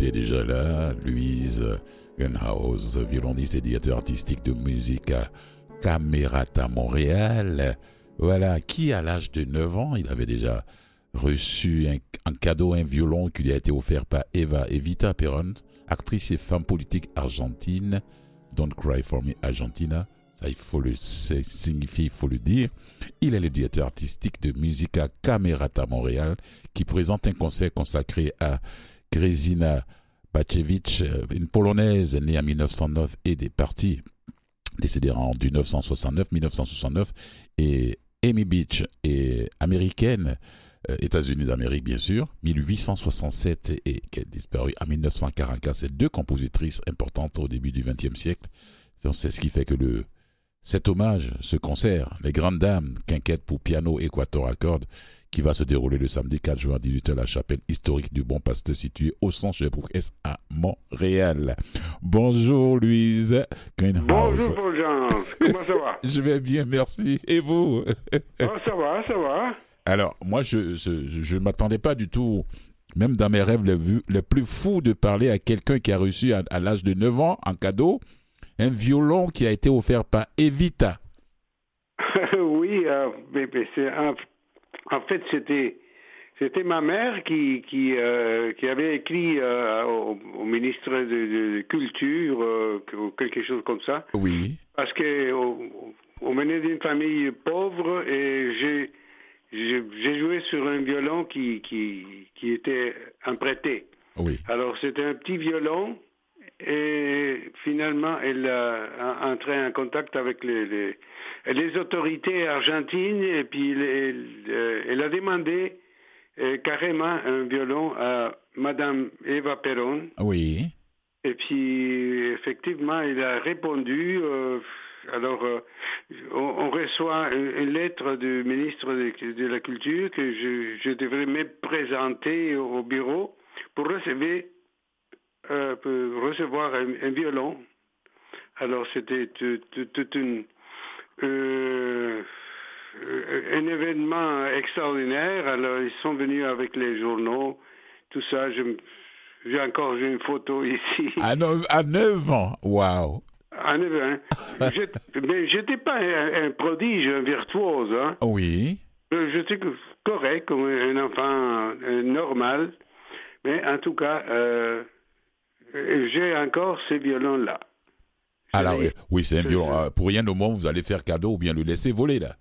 écouté déjà là, Louise Greenhouse, violoniste et directeur artistique de musique à Camerata Montréal. Voilà, qui à l'âge de neuf ans, il avait déjà reçu un, un cadeau, un violon qui lui a été offert par Eva Evita Perón, actrice et femme politique argentine. Don't Cry for Me Argentina. Ça, il faut le signifier, il faut le dire. Il est le directeur artistique de musique à Camerata Montréal, qui présente un concert consacré à Grzina Bacewicz, une Polonaise née en mille neuf cent neuf et des parties décédée en dix-neuf cent soixante-neuf, mille neuf cent soixante-neuf, et Amy Beach est américaine, euh, États-Unis d'Amérique bien sûr, mille huit cent soixante-sept et qui a disparu en mille neuf cent quarante-quatre. C'est deux compositrices importantes au début du vingtième siècle. C'est ce qui fait que le Cet hommage, ce concert, Les Grandes Dames, quinquette pour piano et quatuor à cordes, qui va se dérouler le samedi quatre juin à dix-huit heures à la chapelle historique du Bon Pasteur située au centre Chevreux-Est à Montréal. Bonjour Louise Greenhouse. Bonjour Fulgence, comment ça va? Je vais bien, merci. Et vous? Oh, ça va, ça va. Alors, moi, je ne je, je, je m'attendais pas du tout, même dans mes rêves les, les plus fous, de parler à quelqu'un qui a reçu à, à l'âge de neuf ans, en cadeau, un violon qui a été offert par Evita. Oui, euh, mais, mais c'est, en, en fait, c'était, c'était ma mère qui, qui, euh, qui avait écrit euh, au, au ministre de, de Culture, euh, quelque chose comme ça. Oui. Parce qu'on venait d'une famille pauvre et j'ai, j'ai, j'ai joué sur un violon qui, qui, qui était emprunté. Oui. Alors, c'était un petit violon. Et finalement, elle a entré en contact avec les, les, les autorités argentines et puis elle, elle a demandé euh, carrément un violon à Madame Eva Perón. Oui. Et puis, effectivement, elle a répondu. Euh, alors, euh, on, on reçoit une, une lettre du ministre de, de la Culture que je, je devrais me présenter au bureau pour recevoir Euh, pour recevoir un, un violon. Alors c'était tout, tout, tout une, euh, un événement extraordinaire. Alors ils sont venus avec les journaux, tout ça. Je, j'ai encore j'ai une photo ici. À neuf, à neuf ans, waouh. À neuf ans. Mais j'étais pas un, un prodige, un virtuose. Hein. Oui. J'étais correct, comme un enfant euh, normal. Mais en tout cas. Euh, J'ai encore ces violons-là. Alors, oui, oui, c'est un violon. Euh, pour rien au monde, vous allez faire cadeau ou bien le laisser voler, là.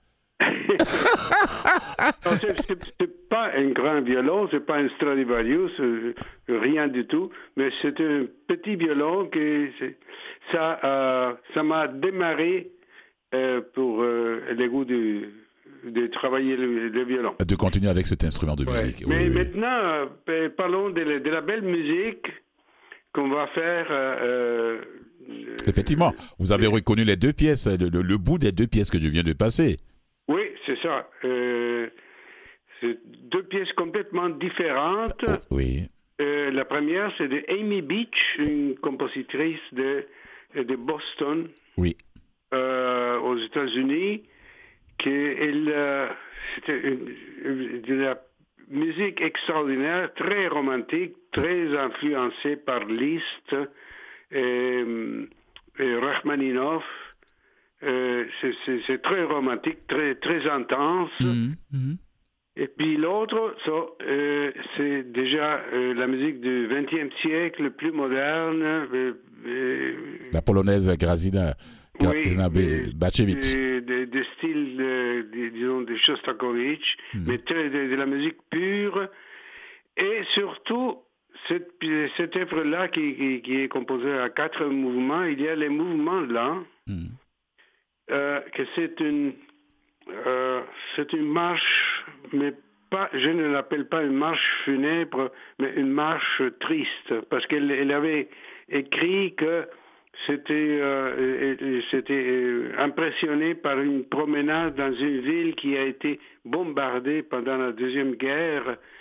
Non, c'est, c'est, c'est pas un grand violon, c'est pas un Stradivarius, euh, rien du tout, mais c'est un petit violon que c'est, ça, euh, ça m'a démarré euh, pour euh, le goût de, de travailler le, le violon. De continuer avec cet instrument de ouais. musique. Mais oui, maintenant, euh, parlons de la, de la belle musique qu'on va faire. Euh, euh, Effectivement, vous avez reconnu les deux pièces, le, le, le bout des deux pièces que je viens de passer. Oui, c'est ça. Euh, c'est deux pièces complètement différentes. Oh, oui. Euh, la première, c'est de Amy Beach, une compositrice de, de Boston, oui. euh, aux États-Unis, qui elle, euh, c'était une, une, de la musique extraordinaire, très romantique, très influencée par Liszt et, et Rachmaninoff. Euh, c'est, c'est, c'est très romantique, très, très intense. Mmh, mmh. Et puis l'autre, ça, euh, c'est déjà euh, la musique du vingtième siècle, plus moderne. Euh, euh, la polonaise Grazina, Grazina oui, Bacewicz. De, de, de style, de, de, disons, de Shostakovich, mmh. mais très, de, de la musique pure. Et surtout, cette, cette œuvre-là qui, qui, qui est composée à quatre mouvements, il y a les mouvements là, mmh. euh, que c'est une, euh, c'est une marche, mais pas, je ne l'appelle pas une marche funèbre, mais une marche triste, parce qu'elle elle avait écrit que c'était, euh, c'était euh, impressionné par une promenade dans une ville qui a été bombardée pendant la Deuxième Guerre.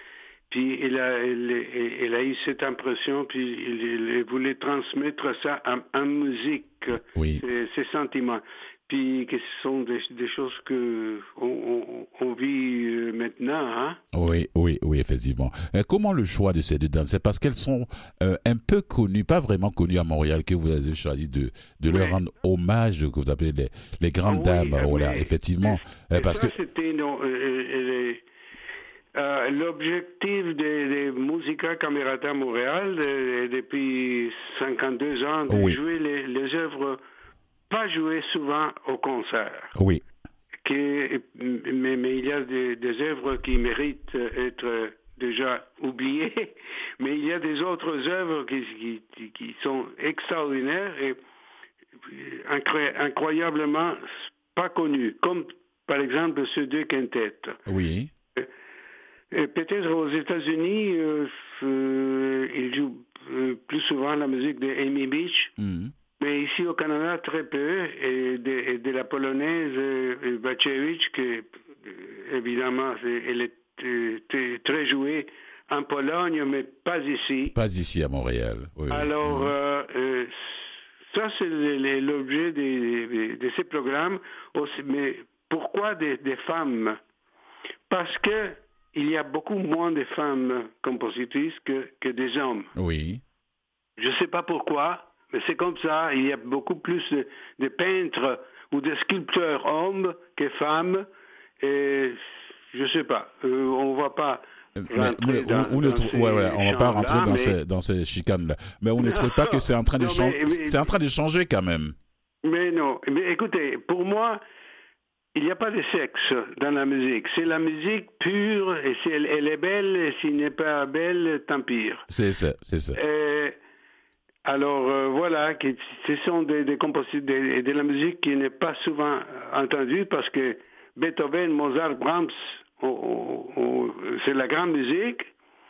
Puis il a, il, il a eu cette impression, puis il, il voulait transmettre ça en, en musique, oui. ses, ses sentiments. Puis que ce sont des, des choses que on, on, on vit maintenant, hein? Oui, oui, oui, effectivement. Euh, comment le choix de ces deux danses? C'est parce qu'elles sont euh, un peu connues, pas vraiment connues à Montréal, que vous avez choisi de, de leur oui. rendre hommage, que vous appelez les, les grandes ah, dames, oui, voilà, mais, effectivement. Mais, euh, parce ça, que c'était non, euh, euh, euh, l'objectif des, des Musica Camerata Montréal euh, depuis cinquante-deux ans, de oui. jouer les, les œuvres pas jouées souvent au concert. Oui. Que, mais, mais il y a des, des œuvres qui méritent d'être déjà oubliées, mais il y a des autres œuvres qui, qui, qui sont extraordinaires et incroyablement pas connues, comme par exemple ce deux quintettes. Oui. Et peut-être aux États-Unis, euh, euh, ils jouent euh, plus souvent la musique de Amy Beach. Mm. Mais ici au Canada, très peu, et de, et de la polonaise euh, Bacevich, qui euh, évidemment, elle est euh, très, très jouée en Pologne, mais pas ici. Pas ici à Montréal. Oui, Alors, oui. euh, euh, ça, c'est l'objet de, de, de ces programmes. Aussi, mais pourquoi des, des femmes? Parce que il y a beaucoup moins de femmes compositrices que, que des hommes. Oui. Je ne sais pas pourquoi. Mais c'est comme ça, il y a beaucoup plus de, de peintres ou de sculpteurs hommes que femmes. Et je ne sais pas, euh, on ne va pas rentrer dans, on, on dans trou- ces ouais, ouais, on va pas rentrer dans, mais... ces, dans ces chicanes-là. Mais on ne trouve pas que c'est en train de non, changer. mais, mais... C'est en train de changer quand même. Mais non, mais écoutez, pour moi, il n'y a pas de sexe dans la musique. C'est la musique pure, et si elle, elle est belle, et s'il n'est pas belle, tant pire. C'est ça, c'est ça. Et... Alors euh, voilà, que ce sont des, des compositeurs de, de la musique qui n'est pas souvent entendue parce que Beethoven, Mozart, Brahms, on, on, on, c'est la grande musique,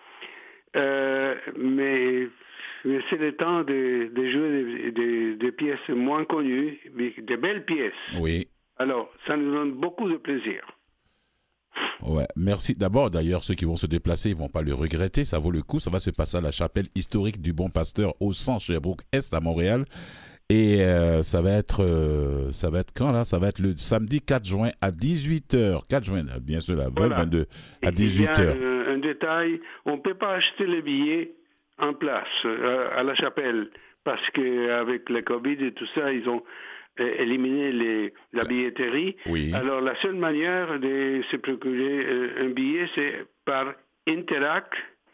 euh, mais, mais c'est le temps de, de jouer des, des, des pièces moins connues, mais de belles pièces. Oui. Alors, ça nous donne beaucoup de plaisir. Ouais, merci. D'abord, d'ailleurs, ceux qui vont se déplacer, ils vont pas le regretter. Ça vaut le coup. Ça va se passer à la chapelle historique du Bon Pasteur au cent Sherbrooke Est à Montréal. Et euh, ça va être, euh, ça va être quand là? Ça va être le samedi quatre juin à dix-huit heures. quatre juin, bien sûr, la voilà. vingt-deux à dix-huit heures. Il y a un, un détail. On ne peut pas acheter les billets en place euh, à la chapelle parce qu'avec le Covid et tout ça, ils ont éliminer les, la billetterie. Oui. Alors, la seule manière de se procurer euh, un billet, c'est par Interac.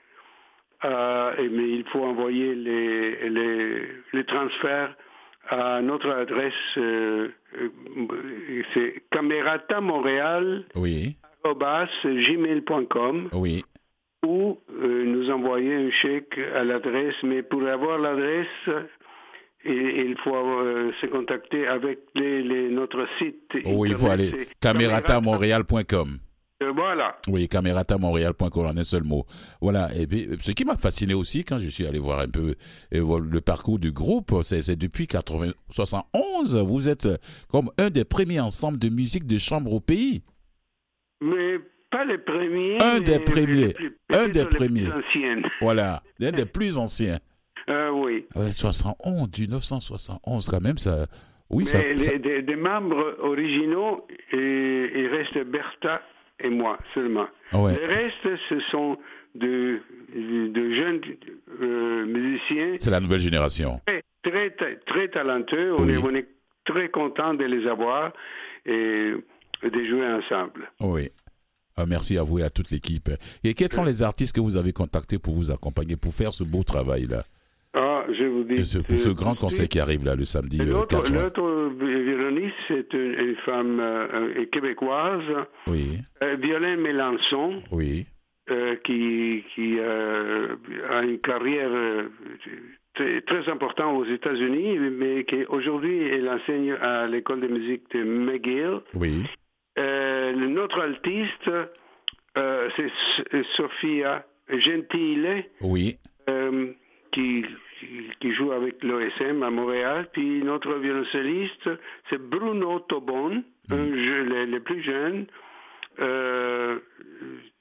Euh, mais il faut envoyer les, les, les transferts à notre adresse. Euh, c'est camerata montréal oui. arobase gmail point com. Oui. Ou euh, nous envoyer un chèque à l'adresse. Mais pour avoir l'adresse... Et il faut euh, se contacter avec les, les, notre site. Oui, il faut aller camerata montréal point com. Euh, voilà. Oui, camerata montréal point com en un seul mot. Voilà. Et puis, ce qui m'a fasciné aussi quand je suis allé voir un peu euh, le parcours du groupe, c'est, c'est depuis quatre-vingts soixante-onze, vous êtes comme un des premiers ensembles de musique de chambre au pays. Mais pas les premiers. Un des premiers. Plus, un des les premiers. Plus anciennes. Voilà, un des plus anciens. Euh, oui. Ouais, soixante-onze, dix-neuf cent soixante-onze, quand même, ça. Oui, mais ça. Les, ça... Des, des membres originaux, et, il reste Bertha et moi seulement. Ouais. Le reste, ce sont de, de jeunes euh, musiciens. C'est la nouvelle génération. Très, très, très, très talentueux. On, oui. est, on est très content de les avoir et de jouer ensemble. Oui. Ah, merci à vous et à toute l'équipe. Et quels sont les artistes que vous avez contactés pour vous accompagner, pour faire ce beau travail-là? Ah, je vous dis. Ce, pour ce grand concert qui arrive là le samedi l'autre, quatre juin. L'autre violoniste, c'est une, une femme euh, québécoise, oui. euh, Violaine Mélenchon, oui. euh, qui, qui euh, a une carrière euh, très, très importante aux États-Unis, mais qui aujourd'hui elle enseigne à l'école de musique de McGill. Oui. Euh, notre altiste, euh, c'est Sophia Gentile. Oui. Euh, qui qui joue avec l'O S M à Montréal. Puis notre violoncelliste, c'est Bruno Tobon, mmh. un jeu, les, les plus jeunes. Euh,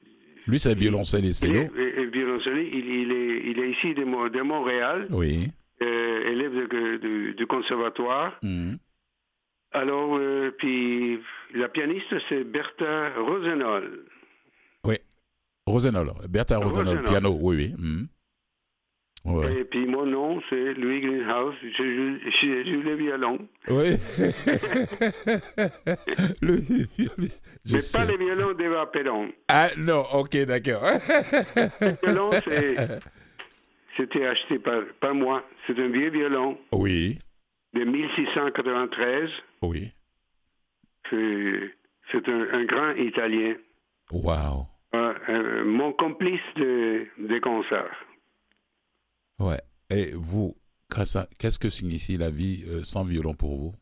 Lui, c'est violoncelle et cello. Et, et, et violoncelle, il, il, est, il est ici de, de Montréal, Oui. euh, élève de, de, du conservatoire. Mm. Alors, euh, puis la pianiste, c'est Bertha Rosenol. Oui. Rosenol. Bertha Rosenol, Rosenol. piano, oui, oui. Mm. Ouais. Et puis mon nom, c'est Louis Greenhouse. Je joue, je joue le violon. Oui. le violon. Je Mais sais. pas le violon d'Eva Perron. Ah non, ok, d'accord. Le violon, c'est, c'était acheté par, par moi. C'est un vieux violon Oui. de mille six cent quatre-vingt-treize. Oui. C'est, c'est un, un grand Italien. Wow. Euh, euh, mon complice de, des concerts. Ouais. Et vous, qu'est-ce que signifie la vie euh, sans violon pour vous?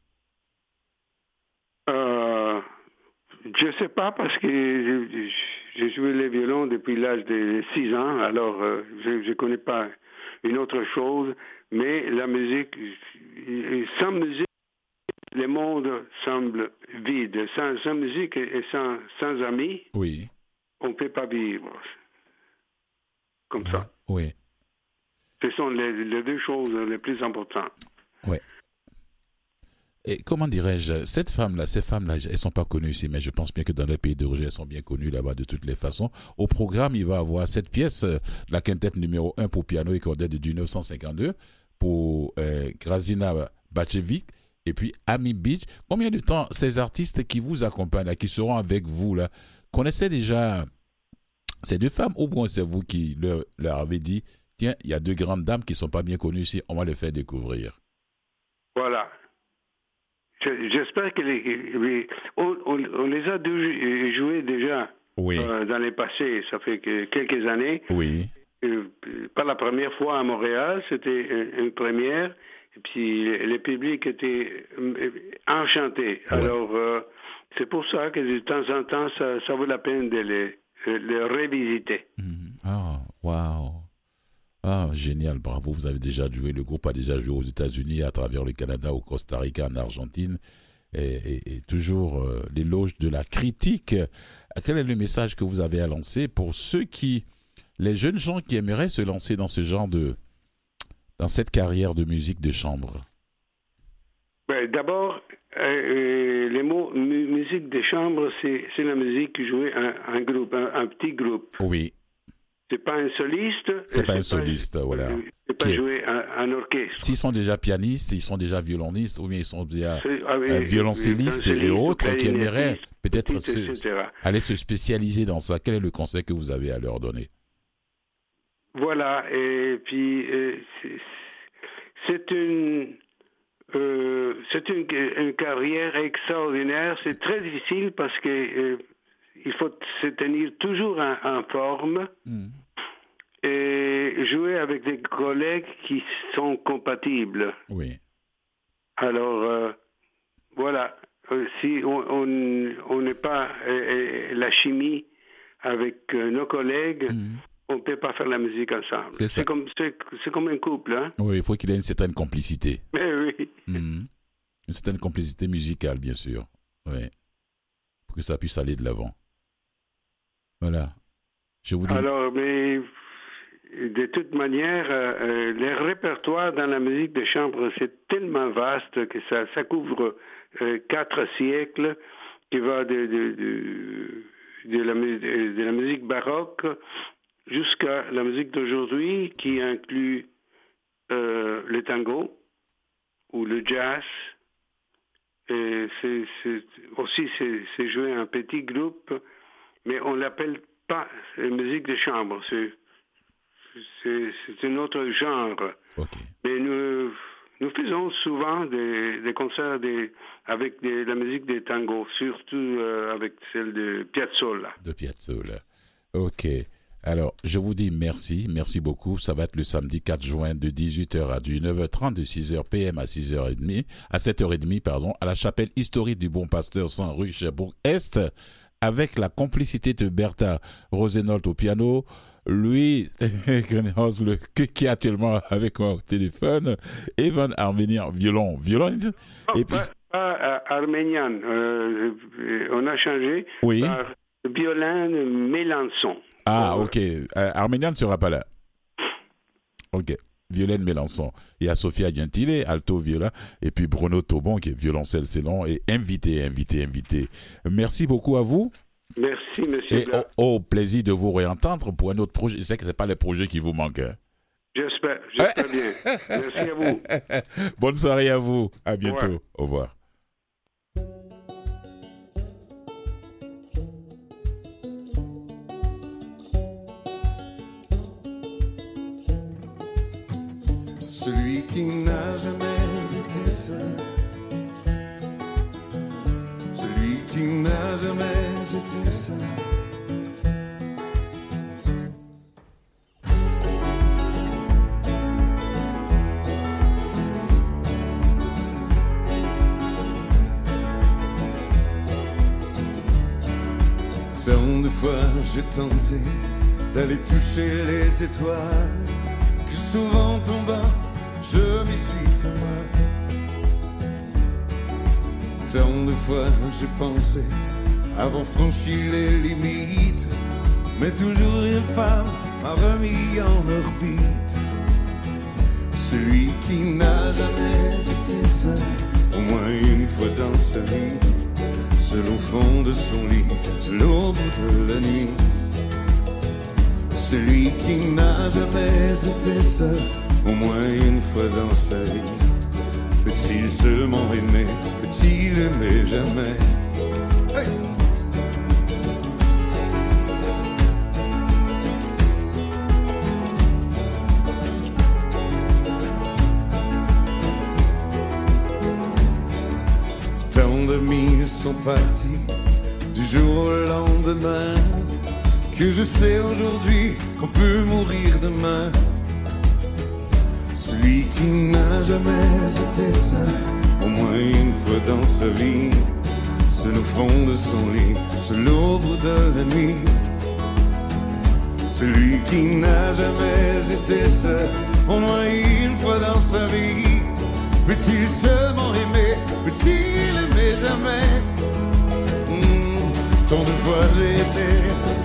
Euh, je ne sais pas parce que j'ai joué le violon depuis l'âge de six ans, alors euh, je ne connais pas une autre chose, mais la musique, sans musique, le monde semble vide. Sans, sans musique et sans, sans amis, Oui. on ne peut pas vivre comme ça. Oui. Ce sont les, les deux choses les plus importantes. Oui. Et comment dirais-je, cette femme-là, ces femmes-là, elles ne sont pas connues ici, mais je pense bien que dans les pays d'origine, elles sont bien connues là-bas de toutes les façons. Au programme, il va y avoir cette pièce, la quintette numéro un pour piano et cordet de dix-neuf cent cinquante-deux, pour euh, Krasina Bacevic, et puis Ami Beach. Combien de temps ces artistes qui vous accompagnent, là, qui seront avec vous, là, connaissaient déjà ces deux femmes, ou bien c'est vous qui leur, leur avez dit, tiens, il y a deux grandes dames qui ne sont pas bien connues ici, on va les faire découvrir. Voilà. J'espère que les, les on, on, on les a joués déjà oui. euh, dans les passés, ça fait que quelques années. Oui. Euh, pas la première fois à Montréal, c'était une, une première, et puis le, le public était enchanté. Ouais. Alors, euh, c'est pour ça que de temps en temps, ça, ça vaut la peine de les, les revisiter. Mm-hmm. Oh, wow. Ah, génial, bravo, vous avez déjà joué, le groupe a déjà joué aux États-Unis, à travers le Canada, au Costa Rica, en Argentine, et, et, et toujours euh, l'éloge de la critique. Quel est le message que vous avez à lancer pour ceux qui, les jeunes gens qui aimeraient se lancer dans ce genre de, dans cette carrière de musique de chambre? Ben, d'abord, euh, les mots mu- musique de chambre, c'est, c'est la musique jouée en, en groupe, un, un petit groupe. Oui. C'est pas un soliste. C'est pas un soliste, pas, voilà. C'est pas Qui joué en, en orchestre. S'ils sont déjà pianistes, ils sont déjà violonistes, ou bien ils sont déjà ah oui, euh, violoncellistes et autres qui aimeraient peut-être se, aller se spécialiser dans ça. Quel est le conseil que vous avez à leur donner? Voilà, et puis euh, c'est, c'est une euh, c'est une, une carrière extraordinaire. C'est très difficile parce que euh, il faut se tenir toujours en, en forme. Mm. Et jouer avec des collègues qui sont compatibles. Oui. Alors, euh, voilà. Euh, si on n'est on, pas euh, la chimie avec euh, nos collègues, mm. on ne peut pas faire la musique ensemble. C'est, c'est, comme, c'est, c'est comme un couple. Hein? Oui, il faut qu'il y ait une certaine complicité. Mais oui. Mm. Une certaine complicité musicale, bien sûr. Oui. Pour que ça puisse aller de l'avant. Voilà. Je vous dis... Alors, mais... De toute manière, euh, les répertoires dans la musique de chambre, c'est tellement vaste que ça, ça couvre euh, quatre siècles, qui va de, de, de, de, la, de la musique baroque jusqu'à la musique d'aujourd'hui, qui inclut euh, le tango ou le jazz. Et c'est, c'est, aussi, c'est, c'est joué en petit groupe, mais on ne l'appelle pas musique de chambre. C'est C'est, c'est un autre genre. Okay. Mais nous, nous faisons souvent des, des concerts des, avec des, la musique des tangos, surtout euh, avec celle de Piazzolla. De Piazzolla. OK. Alors, je vous dis merci. Merci beaucoup. Ça va être le samedi quatre juin de dix-huit heures à dix-neuf heures trente, de six heures p m à six heures trente, à sept heures trente, pardon, à la chapelle historique du Bon Pasteur cent rue Cherbourg-Est, avec la complicité de Bertha Rosenol au piano, Louis Greenhouse, le qui est actuellement avec moi au téléphone, Evan Arménian, violon, violon, oh, et puis pas, pas Arménian, euh, on a changé oui. par violin Mélenchon. Ah, ok. Euh, Arménia ne sera pas là. Ok. Violaine Mélenchon. Il y a Sophia Gentile, alto viola, et puis Bruno Taubon, qui est violoncelle selon, et invité, invité, invité. Merci beaucoup à vous. Merci, monsieur. Et au, au plaisir de vous réentendre pour un autre projet. Je sais que ce n'est pas le projet qui vous manque. Hein. J'espère, j'espère bien. Merci à vous. Bonne soirée à vous. À bientôt. Ouais. Au revoir. Celui qui n'a jamais été seul, celui qui n'a jamais été seul. Tant de fois j'ai tenté d'aller toucher les étoiles, que souvent tombant je m'y suis fait mal. Tant de fois j'ai pensé avoir franchi les limites, mais toujours une femme m'a remis en orbite. Celui qui n'a jamais été seul, au moins une fois dans sa vie, seul au fond de son lit, seul au bout de la nuit. Celui qui n'a jamais été seul, au moins une fois dans sa vie, peut-il seulement aimer, peut-il aimer jamais? Hey! Tant d'amis sont partis du jour au lendemain, que je sais aujourd'hui qu'on peut mourir demain. Celui qui n'a jamais été seul, au moins une fois dans sa vie, seul au fond de son lit, seul au bout de la nuit. Celui qui n'a jamais été seul, au moins une fois dans sa vie, peut-il seulement aimer, peut-il aimer jamais? mmh, Tant de fois j'ai été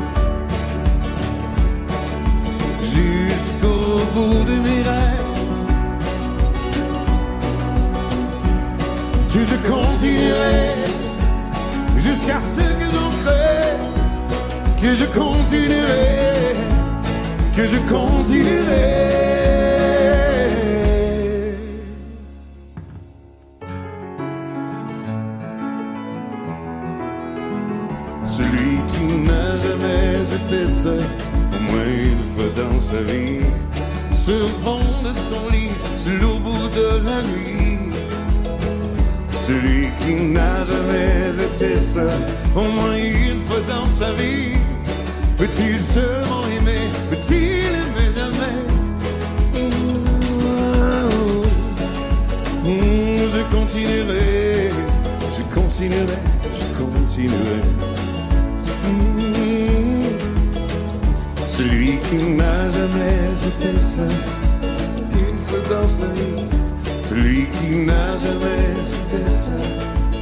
jusqu'au bout de mes rêves, que je continuerai jusqu'à ce que j'en crève, que je continuerai, que je continuerai. Celui qui n'a jamais été seul, au moins une fois dans sa vie, seul au fond de son lit, seul au bout de la nuit. Celui qui n'a jamais été seul, au moins une fois dans sa vie, peut-il seulement aimer, peut-il aimer jamais? mmh, oh, mmh, Je continuerai, je continuerai, je continuerai. mmh, Celui qui n'a jamais été seul, une fois dans sa vie, celui qui n'a jamais été seul,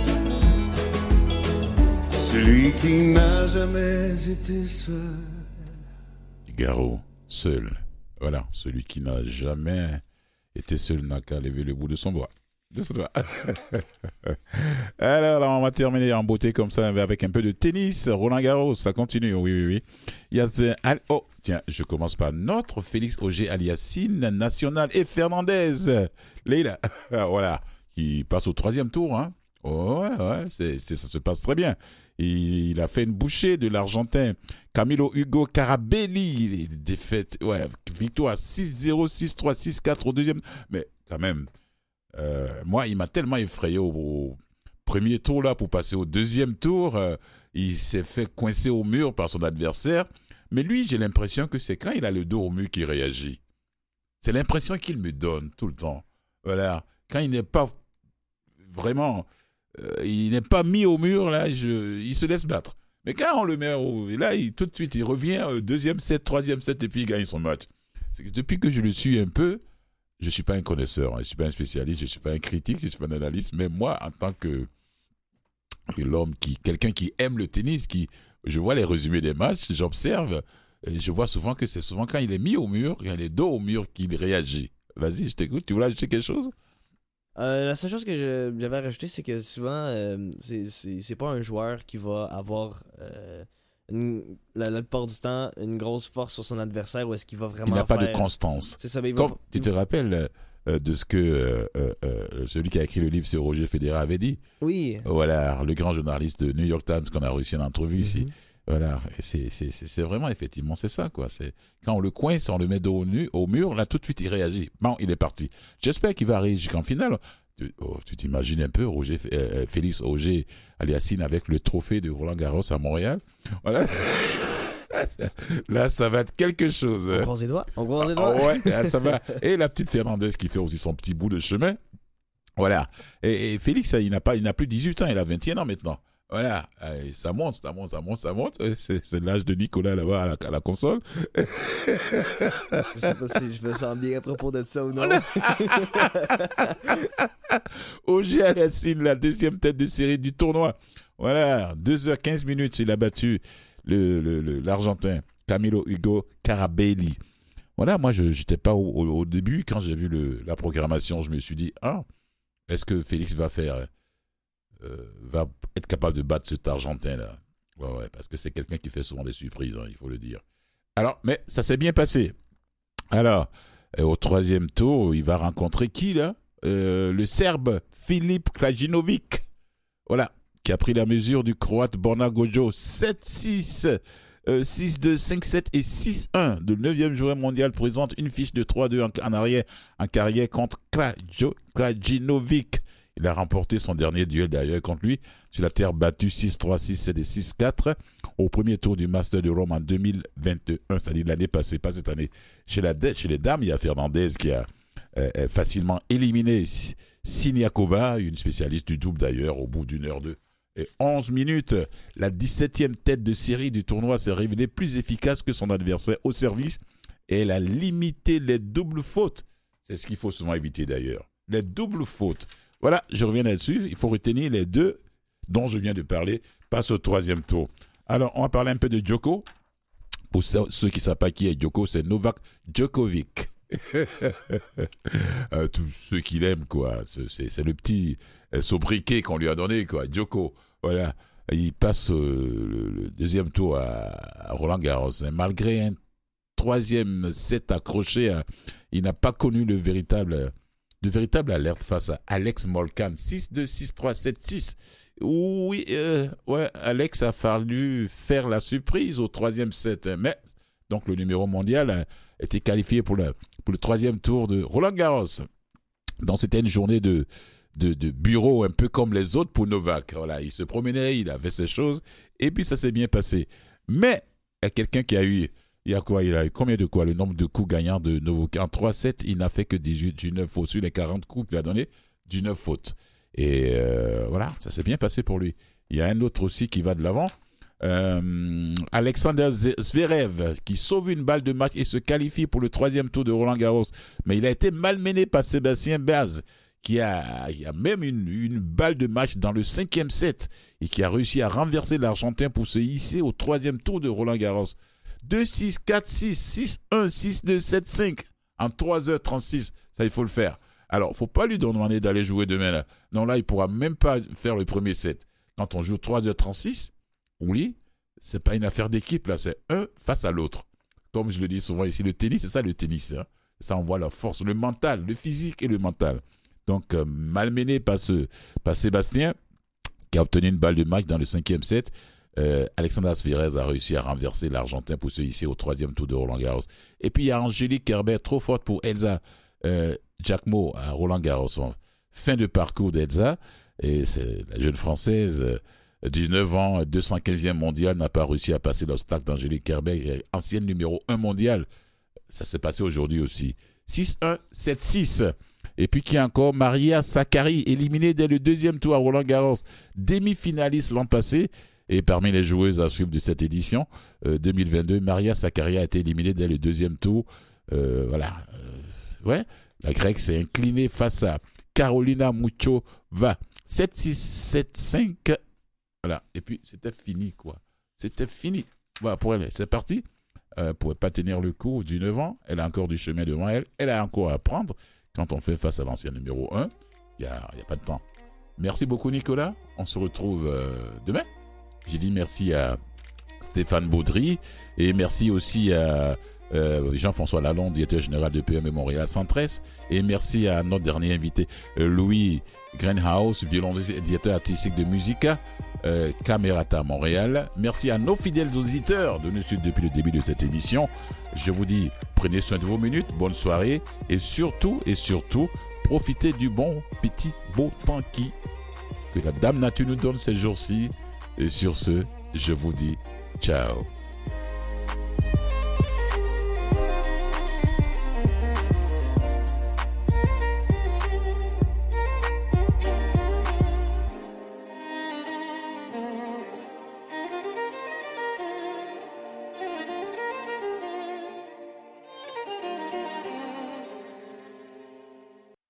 celui qui n'a jamais été seul. Garou, seul. Voilà, celui qui n'a jamais été seul n'a qu'à lever le bout de son doigt. De son doigt. Alors, là, on va terminer en beauté comme ça avec un peu de tennis. Roland Garros, ça continue. Oui, oui, oui. Il y a ce... Oh, tiens, je commence par notre Félix Auger-Aliassime national et Fernandez. Leila, voilà, qui passe au troisième tour. Hein. Oh, ouais, ouais, c'est, c'est, ça se passe très bien. Il, il a fait une bouchée de l'Argentin Camilo Hugo Carabelli. Défaite, ouais, victoire six zéro, six trois, six quatre au deuxième. Mais quand même, euh, moi, il m'a tellement effrayé au, au premier tour là pour passer au deuxième tour. Euh, il s'est fait coincer au mur par son adversaire. Mais lui, j'ai l'impression que c'est quand il a le dos au mur qu'il réagit. C'est l'impression qu'il me donne tout le temps. Voilà. Quand il n'est pas vraiment... Euh, il n'est pas mis au mur, là, je, il se laisse battre. Mais quand on le met au... Là, il, tout de suite, il revient au deuxième set, troisième set, et puis il gagne son match. C'est que depuis que je le suis un peu, je ne suis pas un connaisseur, hein, je ne suis pas un spécialiste, je ne suis pas un critique, je ne suis pas un analyste, mais moi, en tant que, que l'homme, qui, quelqu'un qui aime le tennis, qui, je vois les résumés des matchs, j'observe, Et je vois souvent que c'est souvent quand il est mis au mur, quand il est dos au mur, qu'il réagit. Vas-y, je t'écoute. Tu voulais ajouter quelque chose? Euh, la seule chose que je, j'avais rajouté, c'est que souvent, euh, c'est, c'est, c'est pas un joueur qui va avoir, euh, une, la, la plupart du temps, une grosse force sur son adversaire, ou est-ce qu'il va vraiment Il n'a pas faire... de constance. C'est ça, mais il Comme va... tu te rappelles euh, de ce que euh, euh, celui qui a écrit le livre, c'est Roger Federer, avait dit. Oui. Voilà, le grand journaliste de New York Times qu'on a réussi en entrevue Mm-hmm. ici. Voilà, et c'est, c'est, c'est, c'est vraiment, effectivement, c'est ça, quoi. C'est, quand on le coince, on le met dos au, nu, au mur, là, tout de suite, il réagit. Bon, il est parti. J'espère qu'il va réagir jusqu'en finale. Tu, oh, tu t'imagines un peu, Roger, euh, Félix Auger Aliassime avec le trophée de Roland Garros à Montréal. Voilà. Là, ça va être quelque chose. On croise les doigts. On croise les doigts. Oh, ouais, ça va. Et la petite Fernandez qui fait aussi son petit bout de chemin. Voilà. Et, et Félix, il n'a pas, il n'a plus dix-huit ans, il a vingt et un ans maintenant. Voilà, et ça monte, ça monte, ça monte, ça monte. C'est, c'est l'âge de Nicolas là-bas à la, à la console. Je sais pas si je me sens bien à propos de ça ou non. Auger Aliassime, la deuxième tête de série du tournoi. Voilà, deux heures quinze minutes, il a battu le, le, le, l'Argentin Camilo Hugo Carabelli. Voilà, moi, je n'étais pas au, au, au début. Quand j'ai vu le, la programmation, je me suis dit, ah, est-ce que Félix va faire... Euh, va être capable de battre cet Argentin-là. Ouais, ouais, parce que c'est quelqu'un qui fait souvent des surprises, hein, il faut le dire. Alors, mais ça s'est bien passé. Alors, euh, au troisième tour, il va rencontrer qui, là euh, Le Serbe Filip Krajinovic. Voilà, qui a pris la mesure du Croate Borna Gojo. sept six, euh, six deux, cinq sept et six un. Le neuvième joueur mondial présente une fiche de trois deux en, en arrière, en carrière contre Krajo, Krajinovic. Il a remporté son dernier duel d'ailleurs contre lui sur la terre battue six trois, six sept et six quatre au premier tour du Master de Rome en deux mille vingt et un, c'est-à-dire l'année passée, pas cette année. Chez, la, chez les dames, il y a Fernandez qui a euh, facilement éliminé Siniakova, une spécialiste du double d'ailleurs, au bout d'une heure deux et onze minutes. La dix-septième tête de série du tournoi s'est révélée plus efficace que son adversaire au service et elle a limité les doubles fautes. C'est ce qu'il faut souvent éviter d'ailleurs, les doubles fautes. Voilà, je reviens là-dessus. Il faut retenir les deux dont je viens de parler. Passe au troisième tour. Alors, on va parler un peu de Djoko. Pour ceux qui ne savent pas qui est Djoko, c'est Novak Djokovic. euh, tous ceux qui l'aiment, quoi. C'est, c'est, c'est le petit euh, sobriquet qu'on lui a donné, quoi. Djoko. Voilà. Il passe euh, le, le deuxième tour à, à Roland Garros. Malgré un troisième set accroché, hein, il n'a pas connu le véritable... de véritable alerte face à Alex Molcan. six deux, six trois, sept six. Oui, euh, ouais, Alex a fallu faire la surprise au troisième set. Mais, donc, le numéro mondial a été qualifié pour le, pour le troisième tour de Roland Garros. Donc, c'était une journée de, de, de bureau un peu comme les autres pour Novak. Voilà, il se promenait, il a fait ses choses, et puis ça s'est bien passé. Mais, il y a quelqu'un qui a eu... Il y a quoi? Il a eu combien de quoi? Le nombre de coups gagnants de Novak. En trois sept, il n'a fait que dix-huit, dix-neuf fautes. Sur les quarante coups qu'il a donné, dix-neuf fautes. Et euh, voilà, ça s'est bien passé pour lui. Il y a un autre aussi qui va de l'avant. Euh, Alexander Zverev, qui sauve une balle de match et se qualifie pour le troisième tour de Roland Garros. Mais il a été malmené par Sébastien Baz, qui a, qui a même une, une balle de match dans le cinquième set et qui a réussi à renverser l'Argentin pour se hisser au troisième tour de Roland Garros. deux six, quatre six, six un, six deux, sept cinq en trois heures trente-six. Ça, il faut le faire. Alors, il ne faut pas lui demander d'aller jouer demain. Là. Non, là, il ne pourra même pas faire le premier set. Quand on joue trois heures trente-six, oui, ce n'est pas une affaire d'équipe. Là, c'est un face à l'autre. Comme je le dis souvent ici, le tennis, c'est ça le tennis. Hein. Ça envoie la force, le mental, le physique et le mental. Donc, euh, malmené par, ce, par Sébastien, qui a obtenu une balle de match dans le cinquième set, Euh, Alexander Zverev a réussi à renverser l'Argentin pour se hisser au troisième tour de Roland Garros. Et puis il y a Angélique Kerber, trop forte pour Elsa euh, Jacquemot à Roland Garros. Fin de parcours d'Elsa, et c'est la jeune Française, euh, dix-neuf ans, deux cent quinzième mondiale, n'a pas réussi à passer l'obstacle d'Angélique Kerber, ancienne numéro un mondial. Ça s'est passé aujourd'hui aussi. six un, sept six. Et puis qui a encore Maria Sakkari, éliminée dès le deuxième tour à Roland Garros, demi-finaliste l'an passé. Et parmi les joueuses à suivre de cette édition euh, deux mille vingt-deux, Maria Sakkari a été éliminée dès le deuxième tour. Euh, voilà. Euh, ouais, la Grecque s'est inclinée face à Carolina Muchova. sept six, sept cinq. Voilà. Et puis, c'était fini, quoi. C'était fini. Voilà, pour elle. C'est parti. ne pourrait pas tenir le coup du neuf ans. Elle a encore du chemin devant elle. Elle a encore à apprendre. Quand on fait face à l'ancien numéro un, il n'y a, a pas de temps. Merci beaucoup, Nicolas. On se retrouve euh, demain. J'ai dit merci à Stéphane Baudry et merci aussi à euh, Jean-François Lalonde, directeur général de P M E Montréal Centre-Est. Et merci à notre dernier invité, euh, Louis Greenhouse, violoniste, directeur artistique de Musica, euh, Camerata Montréal. Merci à nos fidèles auditeurs de nous suivre depuis le début de cette émission. Je vous dis, prenez soin de vos minutes, bonne soirée et surtout, et surtout, profitez du bon petit beau temps qui que la Dame Nature nous donne ces jours-ci. Et sur ce, je vous dis ciao.